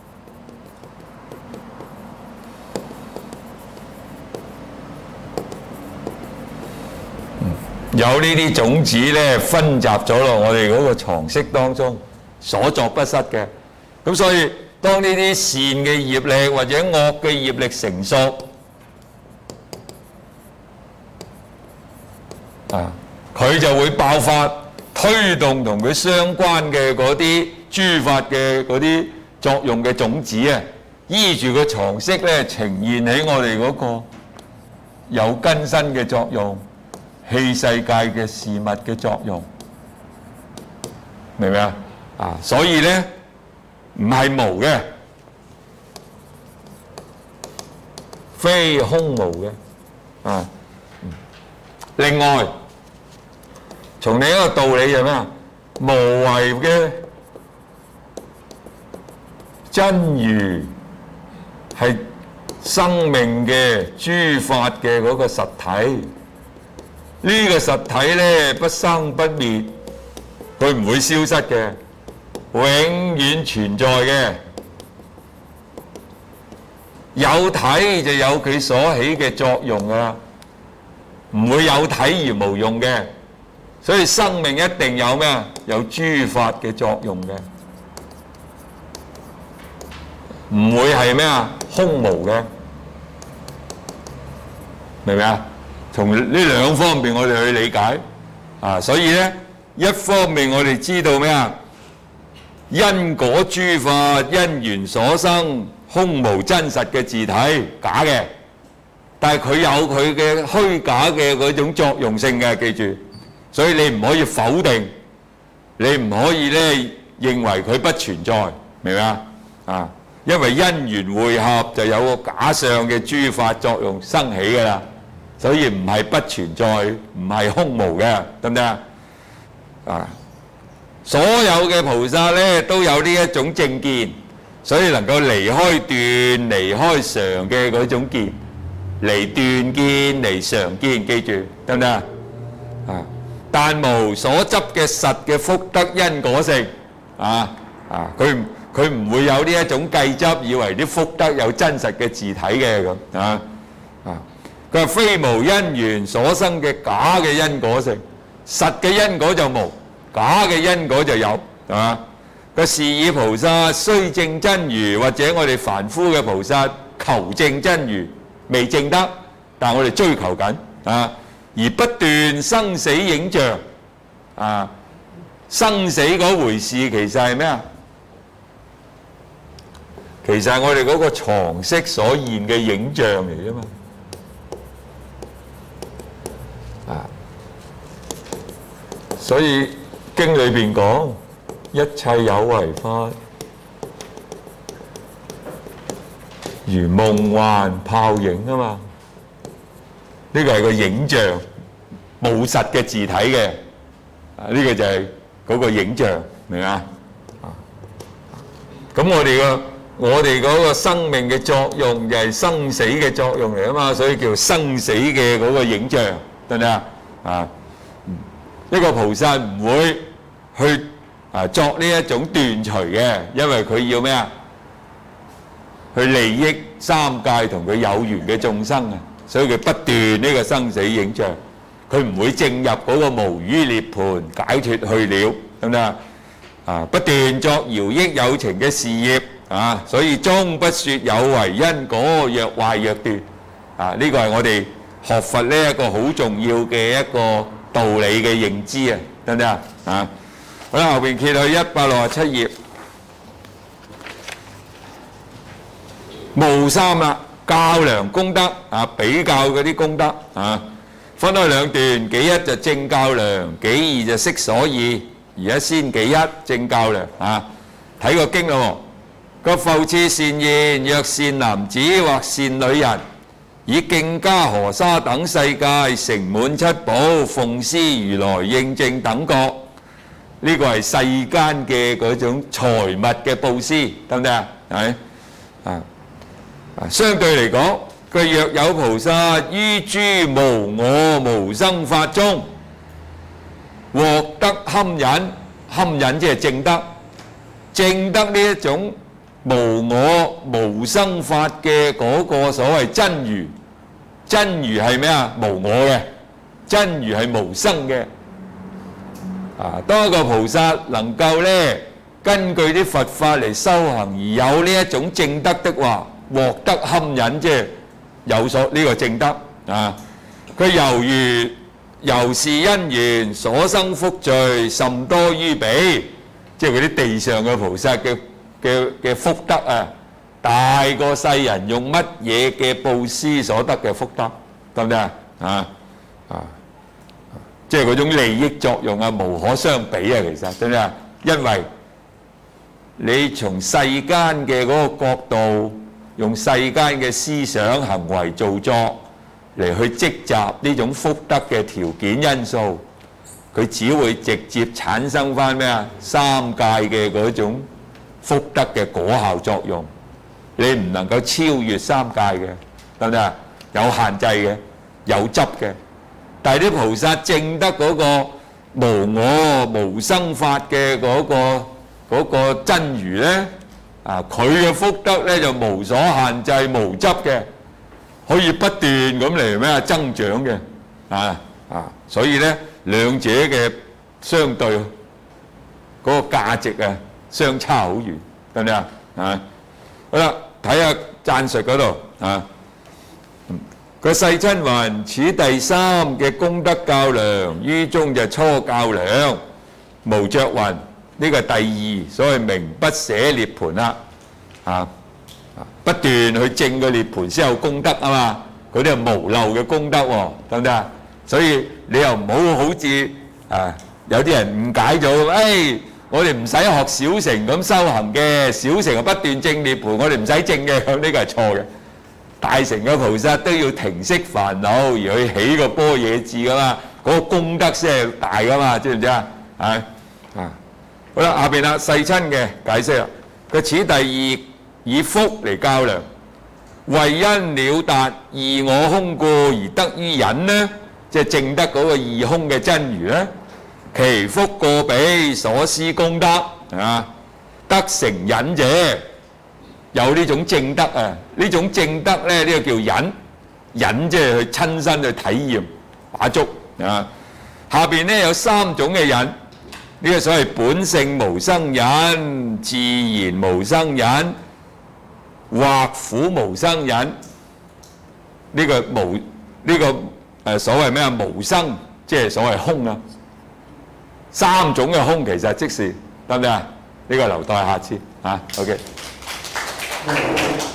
有呢啲種子咧，分集咗落我哋嗰個常識當中，所作不失嘅。咁所以，當呢啲善嘅業力或者惡嘅業力成熟，佢就會爆發，推動同佢相關嘅嗰啲諸法嘅嗰啲作用嘅種子啊，依住個常識咧，呈現喺我哋嗰個有根身嘅作用。器世界嘅事物嘅作用，明唔明啊？所以咧唔係無嘅，非空無嘅。另外，從另一個道理就咩啊？無為嘅真如係生命嘅諸法嘅嗰個實體。呢個實體咧不生不滅，佢唔會消失嘅，永遠存在嘅。有體就有佢所起嘅作用啊，唔會有體而無用嘅。所以生命一定有咩啊？有諸法嘅作用嘅。 唔會係咩啊？空無嘅，明唔明啊？從呢兩方面我哋去理解啊，所以咧一方面我哋知道咩啊？因果諸法因緣所生，空無真實嘅自體，假嘅，但係佢有佢嘅虛假嘅嗰種作用性嘅，記住，所以你唔可以否定，你唔可以咧認為佢不存在，明唔明啊？啊，因為因緣匯合就有個假相嘅諸法作用生起㗎啦，所以唔係不存在，唔係空無嘅，得唔得啊？啊！所有嘅菩薩咧都有呢一種正見，所以能夠離開斷、離開常嘅嗰種見，離斷見、離常見，記住得唔得啊？啊！但無所執嘅實嘅福德因果性，佢唔會有呢一種計執，以為啲福德有真實嘅自體嘅咁佢話非無因緣所生嘅假嘅因果性，實嘅因果就無。假嘅因果就有，係嘛？個示意菩薩雖證真如，或者我哋凡夫嘅菩薩求證真如，未證得，但係我哋追求緊而不斷生死影像生死嗰回事其實係咩啊？其實係我哋嗰個藏識所現嘅影像嚟啫嘛，所以經裏邊講一切有為法，如夢幻泡影啊嘛，呢個係個影像，冇實嘅自體嘅，呢個就係嗰個影像，明啊？咁我哋嗰個生命嘅作用就係生死嘅作用嚟啊嘛，所以叫生死嘅嗰個影像，得唔得啊？一個菩薩唔會去作呢一種斷除嘅，因為佢要咩啊？去利益三界同佢有緣嘅眾生啊，所以佢不斷呢個生死影像，佢唔會證入嗰個無餘涅槃解脫去了，得唔得啊？不斷作饒益有情嘅事業所以終不說有為因果若壞若斷呢個係我哋學佛呢一個好重要嘅一個道理嘅認知啊，得唔得啊？好啦，後邊揭去167頁，無三啦，較量功德比較嗰啲功德分開兩段，己一就正較量，己二就識所以。而家先己一正較量睇個經咯。個復次善言，若善男子或善女人，以徑伽河沙等世界成滿七寶，奉施如來應正等覺，呢個係世間嘅嗰種財物嘅布施，得唔得啊？係相對嚟講，佢若有菩薩於諸無我無生法中獲得堪忍，堪忍即係證得，證得呢一種無我無生法嘅嗰個所謂真如，真如係咩啊？無我嘅，真如係無生嘅。當一個菩薩能夠咧根據啲佛法嚟修行而有呢一種證得的話，獲得堪忍即係有所呢個證得佢猶如是因緣所生福罪甚多於彼，即係嗰啲地上嘅菩薩嘅福德大過世人用乜嘢嘅布施所得嘅福德，得唔得即係嗰種利益作用無可相比其實得唔得？因為你從世間嘅嗰個角度，用世間嘅思想行為造作嚟去積集呢種福德嘅條件因素，佢只會直接產生翻咩啊？三界嘅嗰種福德嘅果效作用，你唔能夠超越三界嘅，得唔得？有限制嘅，有執嘅。但係啲菩薩證得嗰個無我無生法嘅嗰個真如咧，佢嘅福德咧就無所限制、無執嘅，可以不斷咁嚟咩增長嘅，所以咧兩者嘅相對嗰個價值相差好遠，得唔得好啦，睇下讚述嗰度啊。個世親云：此第三嘅功德較量，於中就初較量。無著云：呢個第二，所謂名不捨涅盤啦。啊，不斷去證個涅盤先有功德啊嘛。嗰啲係無漏嘅功德喎，得唔得啊？所以你又唔好好似有啲人誤解咗，我哋唔使學小乘咁修行嘅，小乘係不斷證涅盤，我哋唔使證嘅，咁呢個係錯嘅。大乘嘅菩薩都要停息煩惱，而去起個般若智噶嘛，嗰個功德先係大噶嘛，知唔知啊？好啦，下邊啦，世親嘅解釋啦，佢此第二以福嚟較量，為因了達二我空故而得於忍呢，即係證得嗰個二空嘅真如咧。其福過彼所施功德得成忍者，有呢種證德啊！呢種證德咧，呢個叫忍，忍即係去親身去體驗把觸啊。下邊咧有三種嘅忍，呢個所謂本性無生忍、自然無生忍、惑苦無生忍。呢個無呢個所謂咩啊？無生即係所謂空啊。三種嘅空其實即是得唔得啊？呢個留待下次OK。